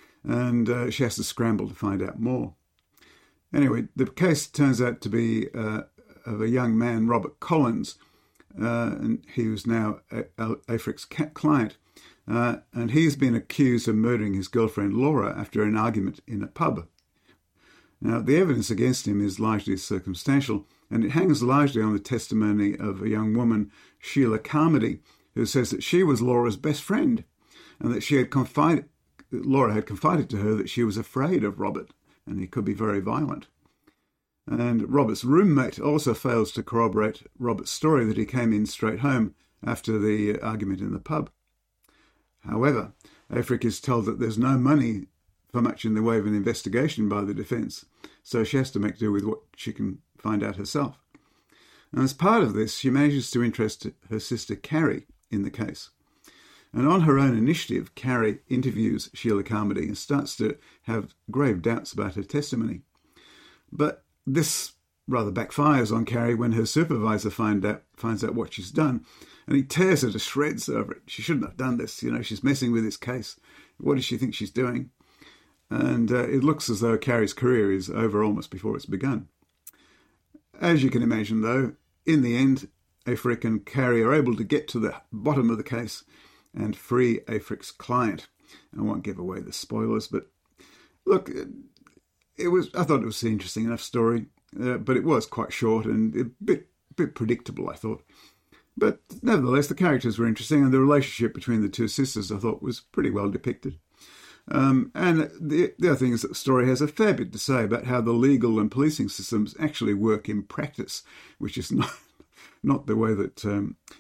And she has to scramble to find out more. Anyway, the case turns out to be of a young man, Robert Collins, and he was now Aifric's client. And he's been accused of murdering his girlfriend Laura after an argument in a pub. Now, the evidence against him is largely circumstantial, and it hangs largely on the testimony of a young woman, Sheila Carmody, who says that she was Laura's best friend, and that Laura had confided to her that she was afraid of Robert, and he could be very violent. And Robert's roommate also fails to corroborate Robert's story that he came in straight home after the argument in the pub. However, Aifric is told that there's no money for much in the way of an investigation by the defence, so she has to make do with what she can find out herself. And as part of this, she manages to interest her sister Carrie in the case. And on her own initiative, Carrie interviews Sheila Carmody and starts to have grave doubts about her testimony. But this rather backfires on Carrie when her supervisor finds out what she's done, and he tears her to shreds over it. She shouldn't have done this. She's messing with this case. What does she think she's doing? And it looks as though Carrie's career is over almost before it's begun. As you can imagine, though, in the end, Aifric and Carrie are able to get to the bottom of the case and free Aifric's client. I won't give away the spoilers, but look, I thought it was an interesting enough story, but it was quite short and a bit predictable, I thought. But nevertheless, the characters were interesting, and the relationship between the 2 sisters, I thought, was pretty well depicted. And the other thing is that the story has a fair bit to say about how the legal and policing systems actually work in practice, which is not the way that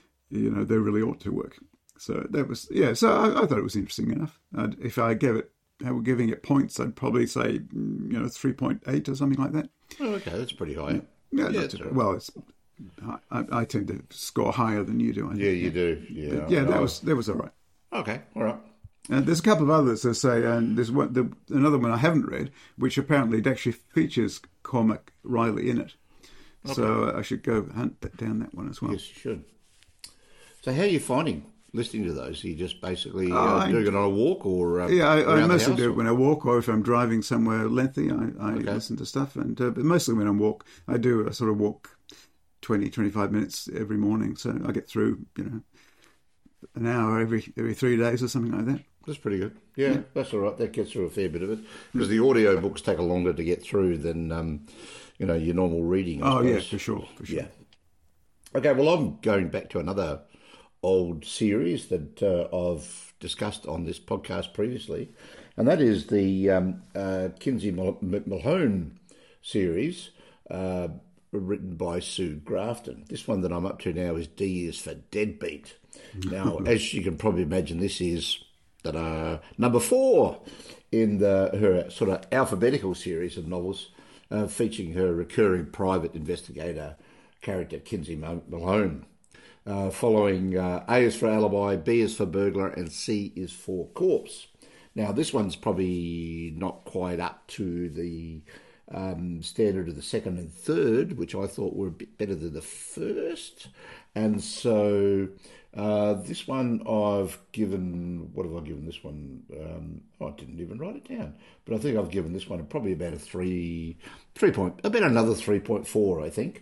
they really ought to work. So that was so I thought it was interesting enough. If I gave it were giving it points, I'd probably say 3.8 or something like that. Oh, okay, that's pretty high. Yeah, well, I tend to score higher than you do. I think. Yeah, you do. Yeah, but yeah, that was all right. Okay, all right. There's a couple of others, I say, and there's another one I haven't read, which apparently actually features Cormac Riley in it. Okay. So I should go hunt down that one as well. Yes, you should. So how are you finding listening to those? Are you just basically doing it on a walk, or I mostly do it when I walk, or if I'm driving somewhere lengthy, I listen to stuff. And but mostly when I walk, I do a sort of walk 20, 25 minutes every morning, so I get through an hour every 3 days or something like that. That's pretty good. Yeah, that's all right. That gets through a fair bit of it, because the audio books take longer to get through than your normal reading. I suppose. Yeah, for sure. Yeah. Okay, well, I'm going back to another old series that I've discussed on this podcast previously, and that is the Kinsey Millhone series, written by Sue Grafton. This one that I'm up to now is D is for Deadbeat. Now, as you can probably imagine, this is number 4 in her sort of alphabetical series of novels, featuring her recurring private investigator character, Kinsey Millhone. Following A is for Alibi, B is for Burglar, and C is for Corpse. Now, this one's probably not quite up to the standard of the second and third, which I thought were a bit better than the first. And so this one I've given, what have I given this one? I didn't even write it down, but I think I've given this one probably about a 3 point, about another 3.4, I think.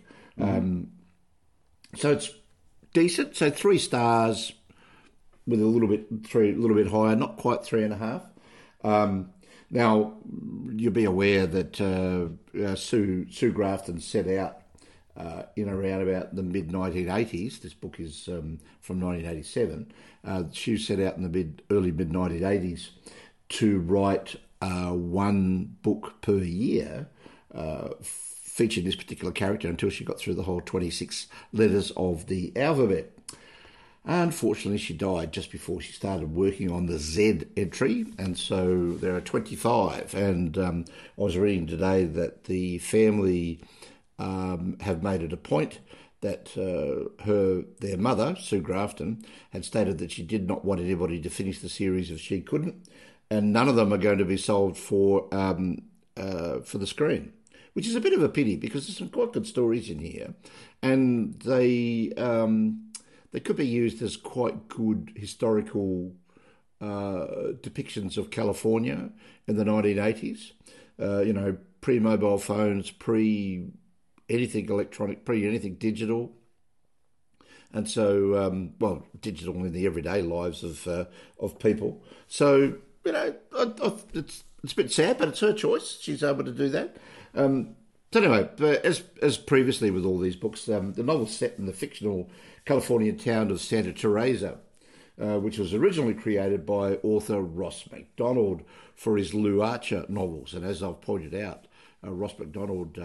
So it's decent. So 3 stars with a little bit higher, not quite 3.5. Now, you'll be aware that Sue Grafton set out in around about the mid-1980s. This book is from 1987. She set out in the early mid-1980s to write 1 book per year featuring this particular character until she got through the whole 26 letters of the alphabet. Unfortunately, she died just before she started working on the Z entry, and so there are 25. And I was reading today that the family have made it a point that their mother, Sue Grafton, had stated that she did not want anybody to finish the series if she couldn't, and none of them are going to be sold for the screen, which is a bit of a pity because there's some quite good stories in here, and they could be used as quite good historical depictions of California in the 1980s. Pre-mobile phones, pre-anything electronic, pre-anything digital. And so, digital in the everyday lives of people. So, it's a bit sad, but it's her choice. She's able to do that. So anyway, as previously with all these books, the novel's set in the fictional Californian town of Santa Teresa, which was originally created by author Ross MacDonald for his Lou Archer novels. And as I've pointed out, Ross MacDonald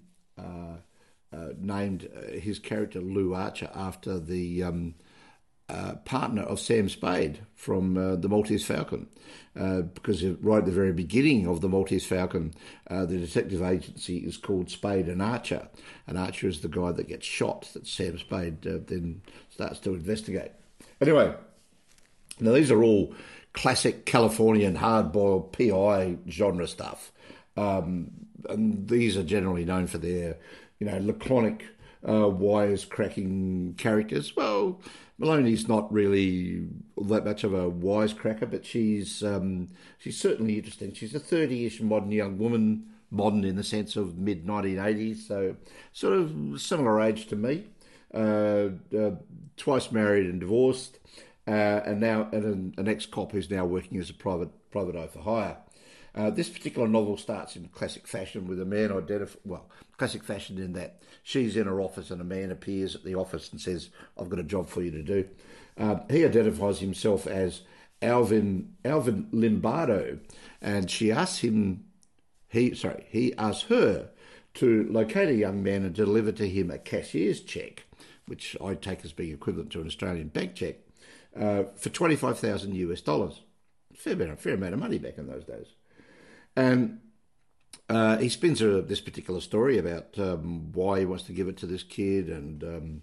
named his character Lou Archer after the partner of Sam Spade from the Maltese Falcon, because right at the very beginning of the Maltese Falcon, the detective agency is called Spade and Archer is the guy that gets shot that Sam Spade then starts to investigate. Anyway, now these are all classic Californian hard-boiled PI genre stuff, and these are generally known for their laconic, wise-cracking characters. Well, Maloney's not really that much of a wisecracker, but she's certainly interesting. She's a 30-ish modern young woman, modern in the sense of mid-1980s, so sort of similar age to me, twice married and divorced, and now an ex-cop who's now working as a private eye for hire. This particular novel starts in classic fashion with a man classic fashion in that she's in her office and a man appears at the office and says, "I've got a job for you to do." He identifies himself as Alvin Limbardo, and he asks her to locate a young man and deliver to him a cashier's cheque, which I take as being equivalent to an Australian bank cheque, for $25,000 US. fair amount of money back in those days. And he spins this particular story about why he wants to give it to this kid and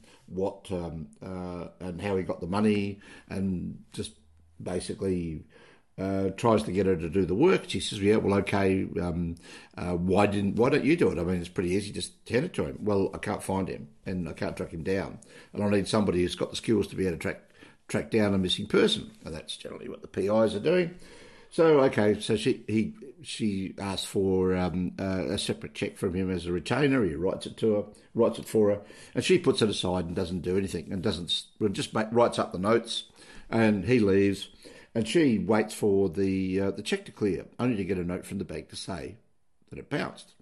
and how he got the money, and just basically tries to get her to do the work. She says, "Yeah, well, okay. Why don't you do it? I mean, it's pretty easy. Just hand it to him." "Well, I can't find him, and I can't track him down, and I need somebody who's got the skills to be able to track down a missing person." And that's generally what the PIs are doing. So she asked for a separate cheque from him as a retainer. He writes it for her, and she puts it aside and doesn't do anything, and writes up the notes, and he leaves, and she waits for the cheque to clear, only to get a note from the bank to say that it bounced.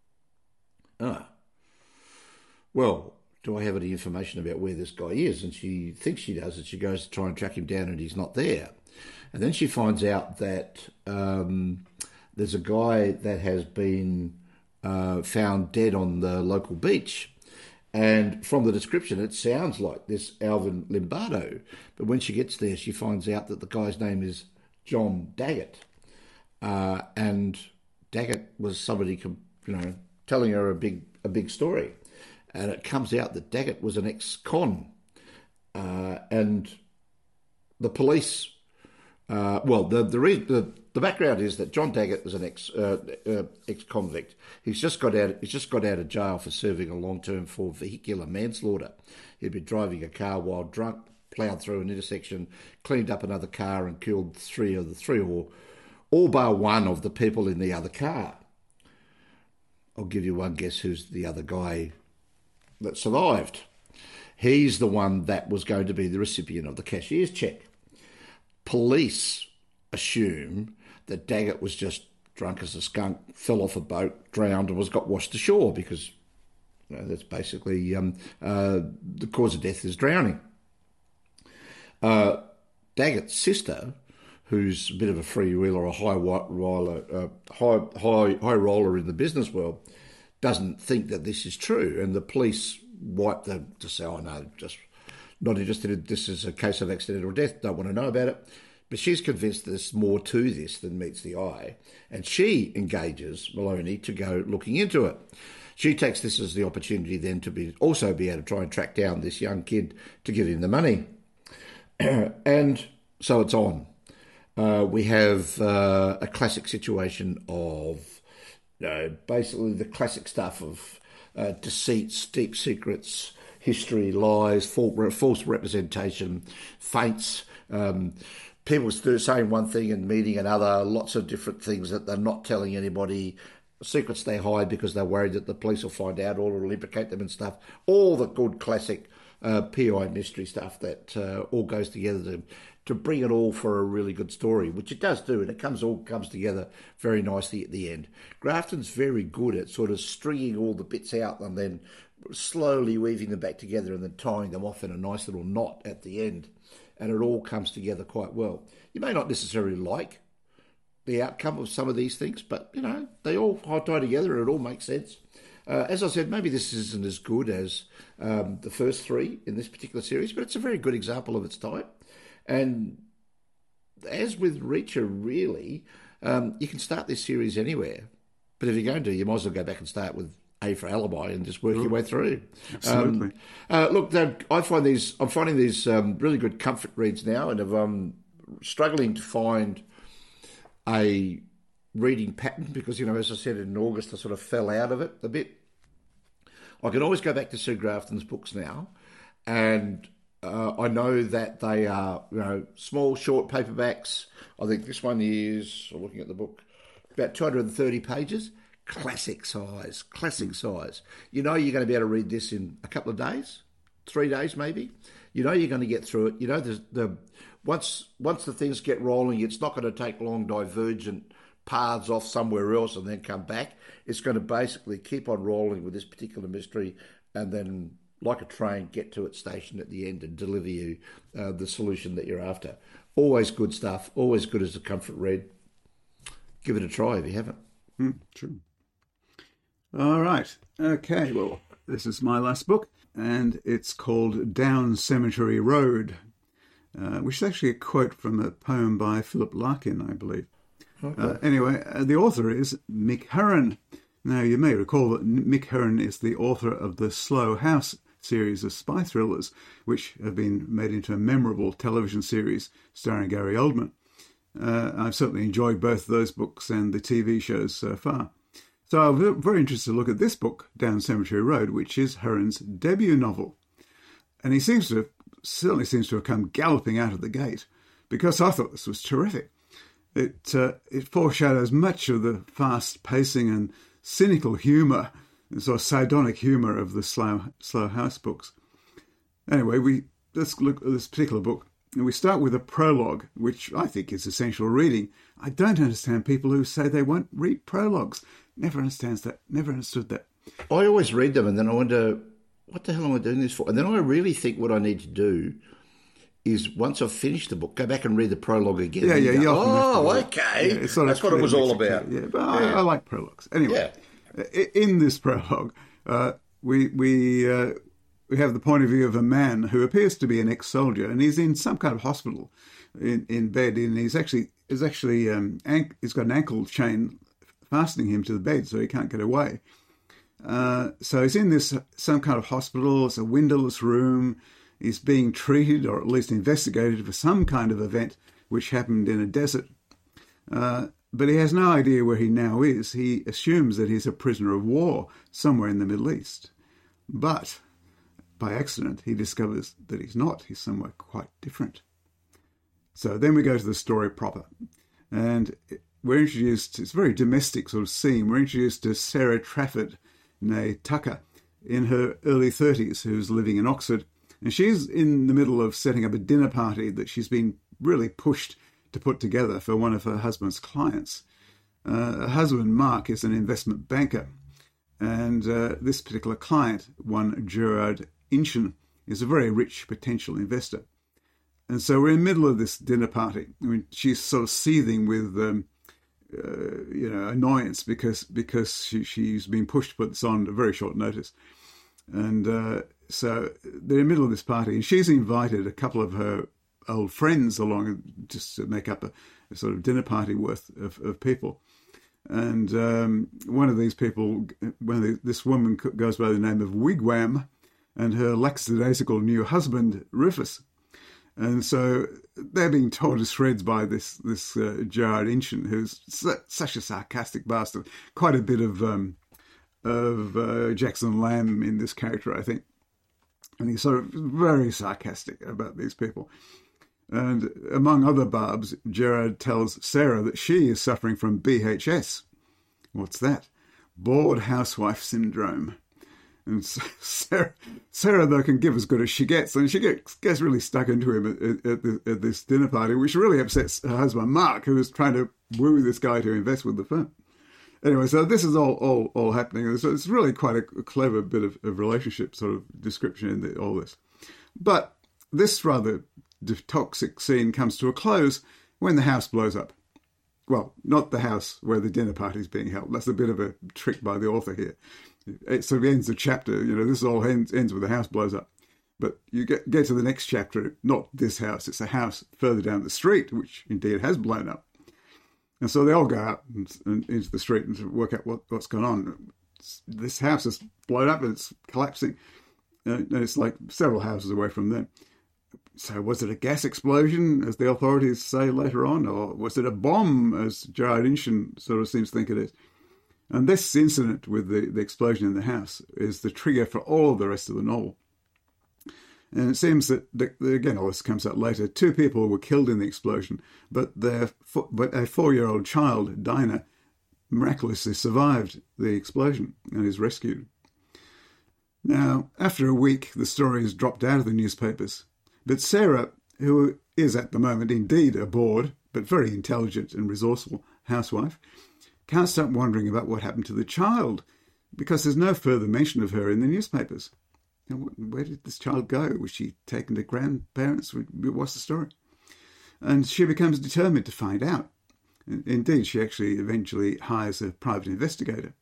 Well, do I have any information about where this guy is? And she thinks she does, and she goes to try and track him down, and he's not there. And then she finds out that there's a guy that has been found dead on the local beach. And from the description, it sounds like this Alvin Limbardo. But when she gets there, she finds out that the guy's name is John Daggett. And Daggett was somebody, telling her a big story. And it comes out that Daggett was an ex-con. And the police... the background is that John Daggett was an ex-convict. He's just got out of jail for serving a long term for vehicular manslaughter. He'd been driving a car while drunk, ploughed through an intersection, cleaned up another car, and killed three or all bar one of the people in the other car. I'll give you one guess who's the other guy that survived. He's the one that was going to be the recipient of the cashier's cheque. Police assume that Daggett was just drunk as a skunk, fell off a boat, drowned, and got washed ashore because that's basically the cause of death is drowning. Daggett's sister, who's a bit of a freewheeler, a high roller in the business world, doesn't think that this is true, and the police wipe them to say, "Oh no, just not interested. This is a case of accidental death. Don't want to know about it." But she's convinced there's more to this than meets the eye, and she engages Maloney to go looking into it. She takes this as the opportunity then to also be able to try and track down this young kid to give him the money. And so it's on. We have a classic situation of basically the classic stuff of deceits, deep secrets, history, lies, false representation, feints, people saying one thing and meaning another, lots of different things that they're not telling anybody, secrets they hide because they're worried that the police will find out or it'll implicate them and stuff. All the good classic PI mystery stuff that all goes together to bring it all for a really good story, which it does do, and it all comes together very nicely at the end. Grafton's very good at sort of stringing all the bits out and then slowly weaving them back together and then tying them off in a nice little knot at the end, and it all comes together quite well. You may not necessarily like the outcome of some of these things, but, they all tie together and it all makes sense. As I said, maybe this isn't as good as the first three in this particular series, but it's a very good example of its type. And as with Reacher, really, you can start this series anywhere. But if you're going to, you might as well go back and start with A for Alibi and just work your way through. Absolutely. Look, I'm finding these really good comfort reads now, and I'm struggling to find a reading pattern because, as I said, in August I sort of fell out of it a bit. I can always go back to Sue Grafton's books now, and I know that they are, small, short paperbacks. I think this one is, I'm looking at the book, about 230 pages. Classic size. You're going to be able to read this in a couple of days, 3 days maybe. You're going to get through it. Once the things get rolling, it's not going to take long divergent paths off somewhere else and then come back. It's going to basically keep on rolling with this particular mystery and then, like a train, get to its station at the end and deliver you the solution that you're after. Always good stuff, always good as a comfort read. Give it a try if you haven't. True. All right. Okay, well, this is my last book, and it's called Down Cemetery Road. which is actually a quote from a poem by Philip Larkin, I believe. Okay. Anyway, the author is Mick Herron. Now, you may recall that Mick Herron is the author of the Slow House series of spy thrillers, which have been made into a memorable television series starring Gary Oldman. I've certainly enjoyed both those books and the TV shows so far. So I'm very interested to look at this book, Down Cemetery Road, which is Herron's debut novel. And he certainly seems to have come galloping out of the gate, because I thought this was terrific. It foreshadows much of the fast pacing and cynical humour, the sort of sardonic humour of the Slow House books. Anyway, let's look at this particular book. And we start with a prologue, which I think is essential reading. I don't understand people who say they won't read prologues. Never understood that. I always read them and then I wonder, what the hell am I doing this for? And then I really think what I need to do is, once I've finished the book, go back and read the prologue again. Yeah. Okay. Yeah, that's what it was all about. Yeah, but I like prologues. Anyway, in this prologue, we have the point of view of a man who appears to be an ex-soldier, and he's in some kind of hospital in bed, and he's got an ankle chain fastening him to the bed so he can't get away. So he's in some kind of hospital. It's a windowless room. He's being treated, or at least investigated, for some kind of event which happened in a desert. But he has no idea where he now is. He assumes that he's a prisoner of war somewhere in the Middle East. But by accident, he discovers that he's not. He's somewhere quite different. So then we go to the story proper. And we're introduced, it's a very domestic sort of scene. We're introduced to Sarah Trafford, née Tucker, in her early 30s, who's living in Oxford. And she's in the middle of setting up a dinner party that she's been really pushed to put together for one of her husband's clients. Her husband, Mark, is an investment banker. And this particular client, one Gerard Inchen, is a very rich potential investor. And so we're in the middle of this dinner party. I mean, she's sort of seething with, annoyance because she's been pushed to put this on at very short notice. And so they're in the middle of this party, and she's invited a couple of her old friends along just to make up a sort of dinner party worth of people. And one of these people, this woman goes by the name of Wigwam, and her lackadaisical new husband, Rufus. And so they're being torn to shreds by this Gerard Inchen, who's such a sarcastic bastard. Quite a bit of Jackson Lamb in this character, I think. And he's sort of very sarcastic about these people. And among other barbs, Gerard tells Sarah that she is suffering from BHS. What's that? Bored housewife syndrome. And Sarah, though, can give as good as she gets. And she gets really stuck into him at this dinner party, which really upsets her husband, Mark, who is trying to woo this guy to invest with the firm. Anyway, so this is all happening. So it's really quite a clever bit of relationship sort of description in all this. But this rather toxic scene comes to a close when the house blows up. Well, not the house where the dinner party is being held. That's a bit of a trick by the author here. It sort of ends the chapter. This all ends with the house blows up. But you get to the next chapter, not this house. It's a house further down the street, which indeed has blown up. And so they all go out and into the street and work out what's going on. This house is blown up and it's collapsing. And it's like several houses away from them. So was it a gas explosion, as the authorities say later on, or was it a bomb, as Gerard Inchen sort of seems to think it is? And this incident with the explosion in the house is the trigger for all of the rest of the novel. And it seems that, again, all this comes out later, 2 people were killed in the explosion, but a 4-year-old child, Dinah, miraculously survived the explosion and is rescued. Now, after a week, the story is dropped out of the newspapers. But Sarah, who is at the moment indeed a bored, but very intelligent and resourceful housewife, can't stop wondering about what happened to the child, because there's no further mention of her in the newspapers. Where did this child go? Was she taken to grandparents? What's the story? And she becomes determined to find out. Indeed, she actually eventually hires a private investigator.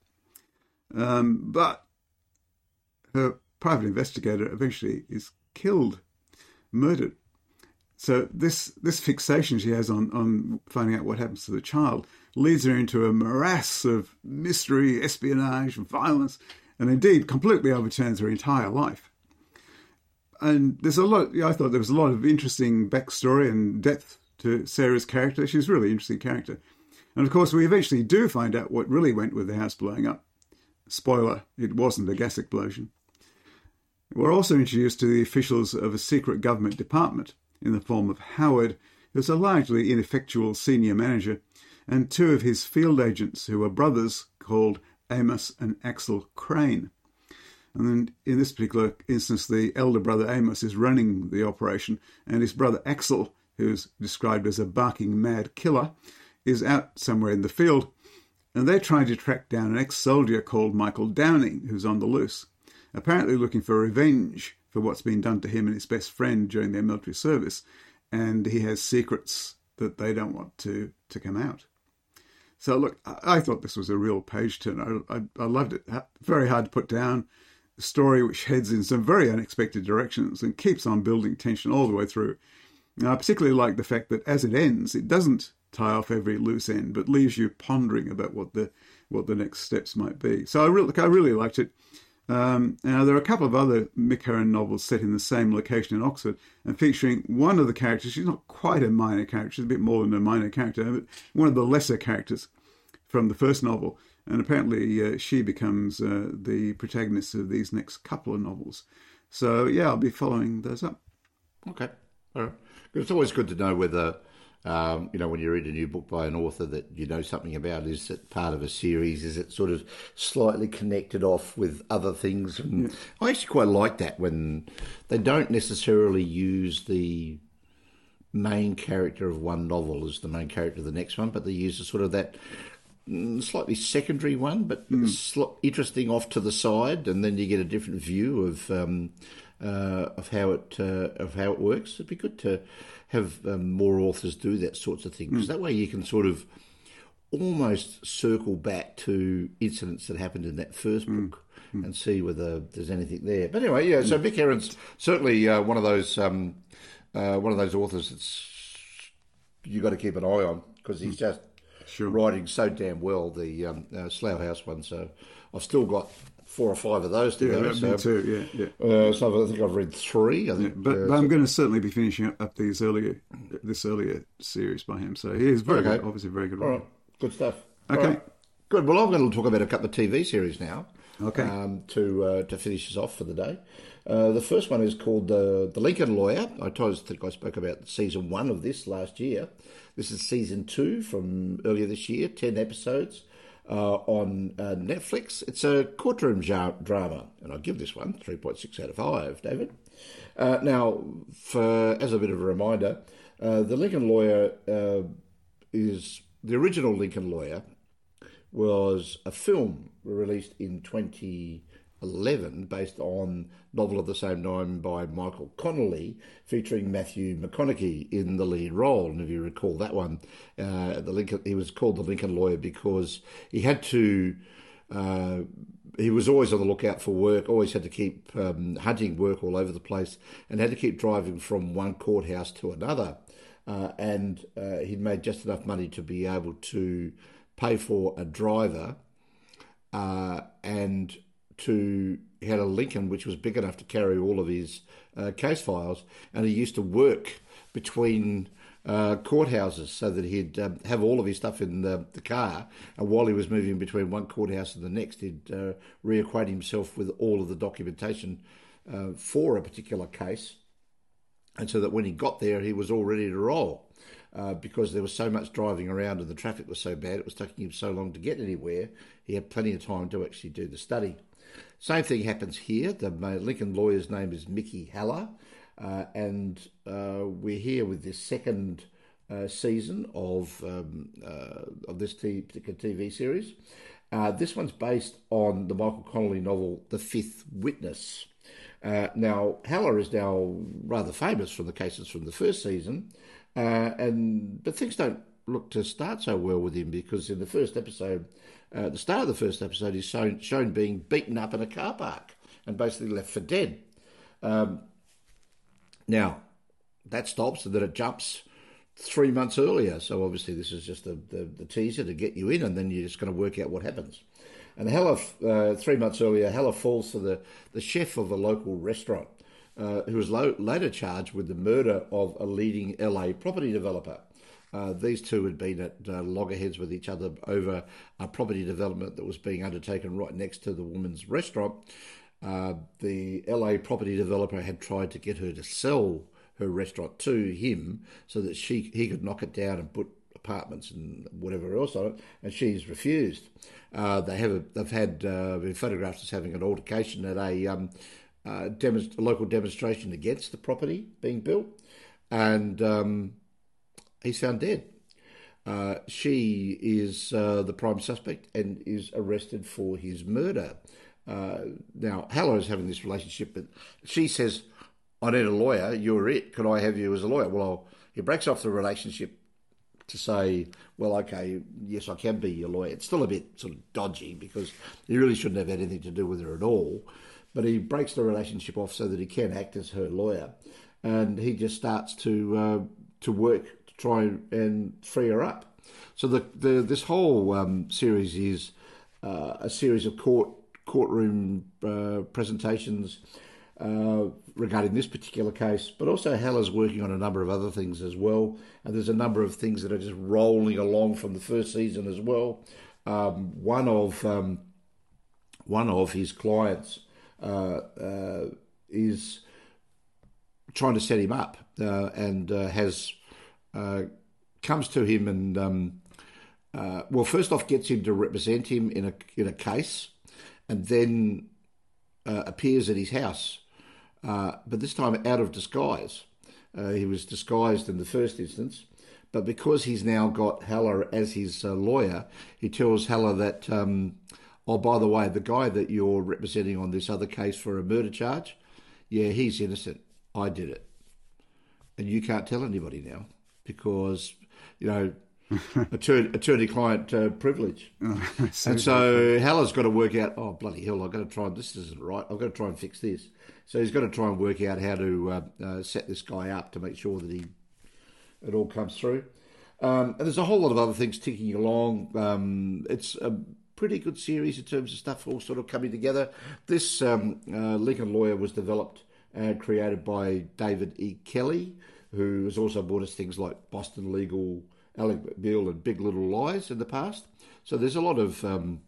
But her private investigator eventually is killed, murdered. So this fixation she has on finding out what happens to the child leads her into a morass of mystery, espionage, violence, and indeed completely overturns her entire life. And there's a lot. I thought there was a lot of interesting backstory and depth to Sarah's character. She's a really interesting character. And of course, we eventually do find out what really went with the house blowing up. Spoiler, it wasn't a gas explosion. We're also introduced to the officials of a secret government department in the form of Howard, who's a largely ineffectual senior manager, and two of his field agents who are brothers called Amos and Axel Crane. And then in this particular instance, the elder brother Amos is running the operation, and his brother Axel, who's described as a barking mad killer, is out somewhere in the field, and they're trying to track down an ex-soldier called Michael Downing, who's on the loose, apparently looking for revenge for what's been done to him and his best friend during their military service, and he has secrets that they don't want to come out. So look, I thought this was a real page turner. I loved it. Very hard to put down. A story which heads in some very unexpected directions and keeps on building tension all the way through. Now, I particularly like the fact that as it ends, it doesn't tie off every loose end, but leaves you pondering about what the next steps might be. So I really liked it. Now, there are a couple of other Mick Herron novels set in the same location in Oxford and featuring one of the characters. She's not quite a minor character, she's a bit more than a minor character, but one of the lesser characters from the first novel. And apparently she becomes the protagonist of these next couple of novels. So, yeah, I'll be following those up. Okay. All right. It's always good to know whether, when you read a new book by an author that you know something about, is it part of a series? Is it sort of slightly connected off with other things? And I actually quite like that when they don't necessarily use the main character of one novel as the main character of the next one, but they use a sort of that slightly secondary one, but interesting off to the side, and then you get a different view of how it works. It'd be good to have more authors do that sorts of thing, because that way you can sort of almost circle back to incidents that happened in that first book and see whether there's anything there. But anyway, yeah. So Mick Herron's certainly one of those authors that's you got to keep an eye on, because he's just writing so damn well. The Slough House one. So I've still got 4 or 5 of those to go. Me too. So I think I've read 3. I think, but I'm going to certainly be finishing up this earlier series by him. So he is very good, obviously very good writer. Right. Good stuff. Okay, right. Good. Well, I'm going to talk about a couple of TV series now. Okay. To finish us off for the day. The first one is called The Lincoln Lawyer. I think I spoke about season 1 of this last year. This is season 2 from earlier this year, 10 episodes on Netflix. It's a courtroom drama, and I'll give this one 3.6 out of 5, David. Now, as a bit of a reminder, The Lincoln Lawyer is the original Lincoln Lawyer was a film released in 2011 based on a novel of the same name by Michael Connelly, featuring Matthew McConaughey in the lead role. And if you recall that one, he was called The Lincoln Lawyer because he had to... he was always on the lookout for work, always had to keep hunting work all over the place, and had to keep driving from one courthouse to another. And he'd made just enough money to be able to pay for a driver, and he had a Lincoln which was big enough to carry all of his case files, and he used to work between courthouses so that he'd have all of his stuff in the car, and while he was moving between one courthouse and the next, he'd reacquaint himself with all of the documentation for a particular case, and so that when he got there, he was all ready to roll. Because there was so much driving around and the traffic was so bad, it was taking him so long to get anywhere, he had plenty of time to actually do the study. Same thing happens here. The Lincoln lawyer's name is Mickey Haller, and we're here with this second season of this particular TV series. This one's based on the Michael Connelly novel The Fifth Witness. Now, Haller is now rather famous from the cases from the first season, but things don't look to start so well with him, because in the first episode, at the start of the first episode, he's shown being beaten up in a car park and basically left for dead. Now, that stops, and then it jumps 3 months earlier. So obviously this is just the teaser to get you in, and then you're just going to work out what happens. And Hella, 3 months earlier, Hella falls for the chef of a local restaurant, who was later charged with the murder of a leading LA property developer. These two had been at loggerheads with each other over a property development that was being undertaken right next to the woman's restaurant. The LA property developer had tried to get her to sell her restaurant to him so that he could knock it down and put apartments and whatever else on it, and she's refused. They've been photographed as having an altercation at a local demonstration against the property being built, and he's found dead. She is the prime suspect and is arrested for his murder. Now, Hella is having this relationship, but she says, I need a lawyer, you're it, could I have you as a lawyer? Well, he breaks off the relationship to say, well, okay, yes, I can be your lawyer. It's still a bit sort of dodgy because he really shouldn't have had anything to do with her at all. But he breaks the relationship off so that he can act as her lawyer. And he just starts to work to try and free her up. So this whole series is a series of courtroom presentations regarding this particular case, but also Hella's working on a number of other things as well, and there's a number of things that are just rolling along from the first season as well. One of his clients is trying to set him up and has comes to him and first off gets him to represent him in a case, and then appears at his house. But this time out of disguise. He was disguised in the first instance, but because he's now got Hella as his lawyer, he tells Hella that, oh, by the way, the guy that you're representing on this other case for a murder charge, yeah, he's innocent. I did it. And you can't tell anybody now because, attorney-client privilege. And so Hella's got to work out, oh, bloody hell, I've got to try, this isn't right, I've got to try and fix this. So he's got to try and work out how to set this guy up to make sure that it all comes through. And there's a whole lot of other things ticking along. It's a pretty good series in terms of stuff all sort of coming together. This Lincoln Lawyer was developed and created by David E. Kelly, who has also brought us things like Boston Legal, Alec McBeal and Big Little Lies in the past. So there's a lot of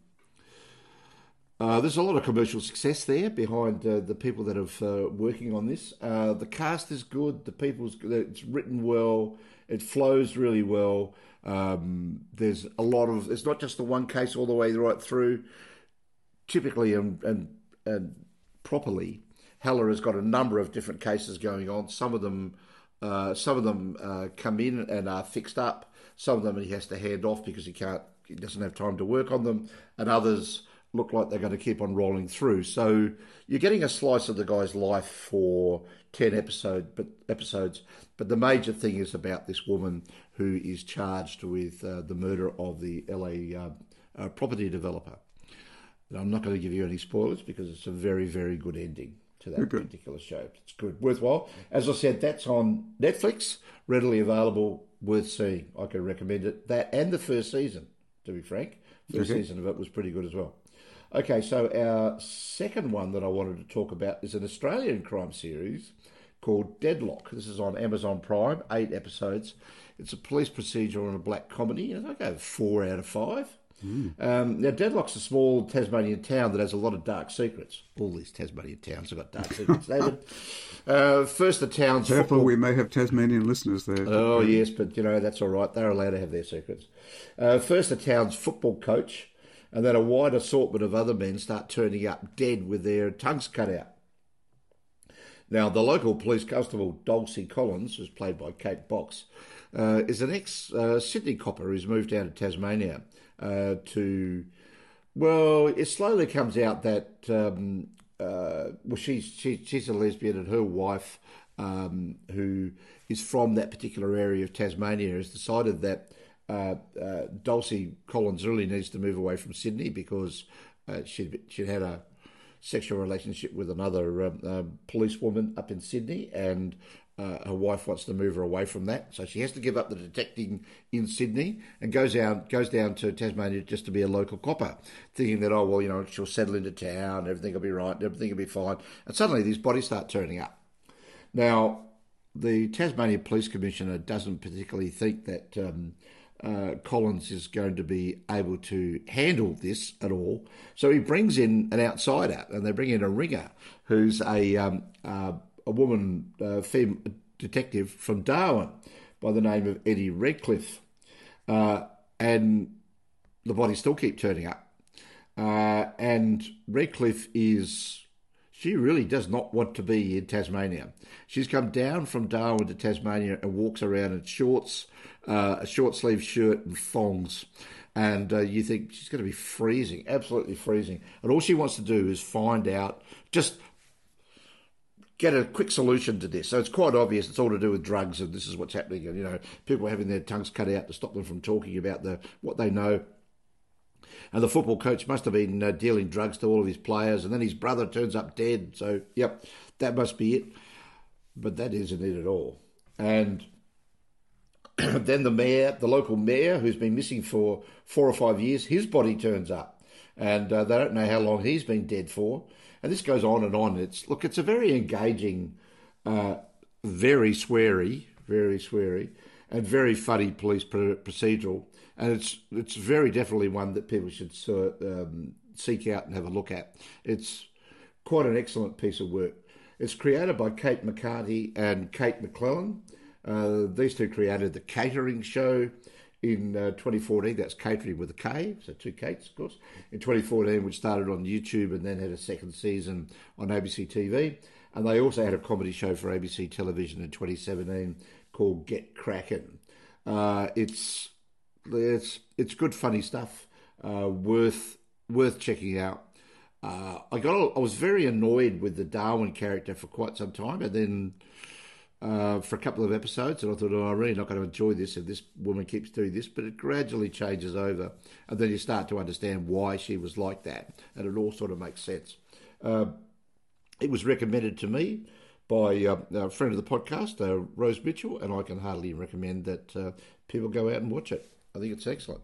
commercial success there behind the people that are working on this. The cast is good. It's written well. It flows really well. There's it's not just the one case all the way right through. Typically and properly, Hella has got a number of different cases going on. Some of them come in and are fixed up. Some of them he has to hand off because he doesn't have time to work on them, and others look like they're going to keep on rolling through. So you're getting a slice of the guy's life for 10 episodes, but the major thing is about this woman who is charged with the murder of the LA property developer. And I'm not going to give you any spoilers because it's a very, very good ending to that particular show. It's good, worthwhile. As I said, that's on Netflix, readily available, worth seeing. I can recommend it. That and the first season, to be frank. First season of it was pretty good as well. Okay, so our second one that I wanted to talk about is an Australian crime series called Deadlock. This is on Amazon Prime, 8 episodes. It's a police procedural and a black comedy, and I go 4 out of 5. Now, Deadlock's a small Tasmanian town that has a lot of dark secrets. All these Tasmanian towns have got dark secrets, David. First, the town's... Careful, we may have Tasmanian listeners there. Oh, yes, but, that's all right. They're allowed to have their secrets. First, the town's football coach, and then a wide assortment of other men start turning up dead with their tongues cut out. Now, the local police constable, Dulcie Collins, who's played by Kate Box, is an ex-Sydney copper who's moved down to Tasmania it slowly comes out that she's a lesbian, and her wife, who is from that particular area of Tasmania, has decided that Dulcie Collins really needs to move away from Sydney because she'd had a sexual relationship with another policewoman up in Sydney, and her wife wants to move her away from that, so she has to give up the detecting in Sydney and goes down to Tasmania just to be a local copper, thinking that, oh, well, she'll settle into town, everything will be right, everything will be fine. And suddenly these bodies start turning up. Now, the Tasmania Police Commissioner doesn't particularly think that Collins is going to be able to handle this at all, so he brings in an outsider, and they bring in a ringer who's a woman, female detective from Darwin by the name of Eddie Redcliffe. And the bodies still keep turning up. And Redcliffe she really does not want to be in Tasmania. She's come down from Darwin to Tasmania and walks around in shorts, a short-sleeve shirt and thongs. And you think she's going to be freezing, absolutely freezing. And all she wants to do is find out, just get a quick solution to this. So it's quite obvious it's all to do with drugs, and this is what's happening. And, people are having their tongues cut out to stop them from talking about what they know. And the football coach must have been dealing drugs to all of his players, and then his brother turns up dead. So, yep, that must be it. But that isn't it at all. And then the local mayor, who's been missing for 4 or 5 years, his body turns up. And they don't know how long he's been dead for. And this goes on and on. It's a very engaging, very sweary, and very funny police procedural. And it's very definitely one that people should seek out and have a look at. It's quite an excellent piece of work. It's created by Kate McCarthy and Kate McClellan. These two created The Catering Show in 2014. That's catering with a K, so 2 Kates, of course. In 2014, which started on YouTube and then had a second season on ABC TV. And they also had a comedy show for ABC Television in 2017 called Get Crackin'. It's good, funny stuff, worth checking out. I was very annoyed with the Darwin character for quite some time, and then for a couple of episodes, and I thought, I'm really not going to enjoy this if this woman keeps doing this, but it gradually changes over, and then you start to understand why she was like that, and it all sort of makes sense. It was recommended to me by a friend of the podcast, Rose Mitchell, and I can heartily recommend that people go out and watch it. I think it's excellent.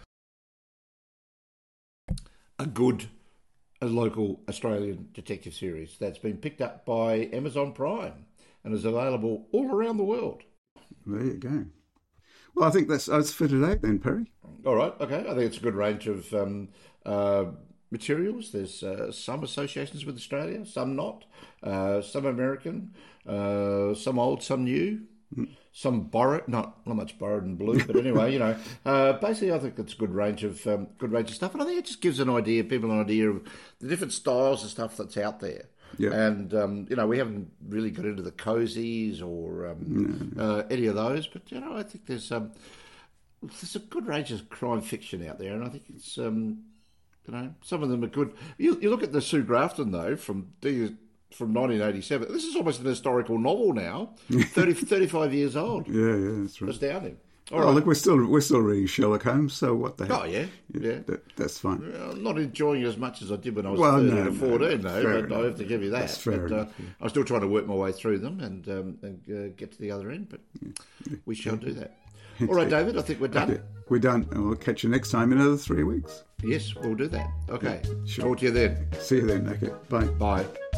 A local Australian detective series that's been picked up by Amazon Prime and is available all around the world. There you go. Well, I think that's for today then, Perry. All right, okay. I think it's a good range of materials. There's some associations with Australia, some not, some American, some old, some new. Some borrowed, not much borrowed and blue, but anyway, basically I think it's a good range of stuff, and I think it just gives people an idea of the different styles of stuff that's out there. Yeah. And we haven't really got into the cozies or any of those, but I think there's a good range of crime fiction out there, and I think it's some of them are good. You look at the Sue Grafton though from 1987. This is almost an historical novel now. 35 years old. Yeah, that's right. Astounding. All right. Look, we're still reading Sherlock Holmes, so what the heck? Oh, yeah. That's fine. I'm not enjoying it as much as I did when I was 13 or 14, but I have to give you that. That's fair enough. I'm still trying to work my way through them and get to the other end, but we shall do that. All right, David, I think we're done. Okay. We're done, and we'll catch you next time in another 3 weeks. Yes, we'll do that. Okay. Sure. Talk to you then. See you then. Okay. Bye. Bye.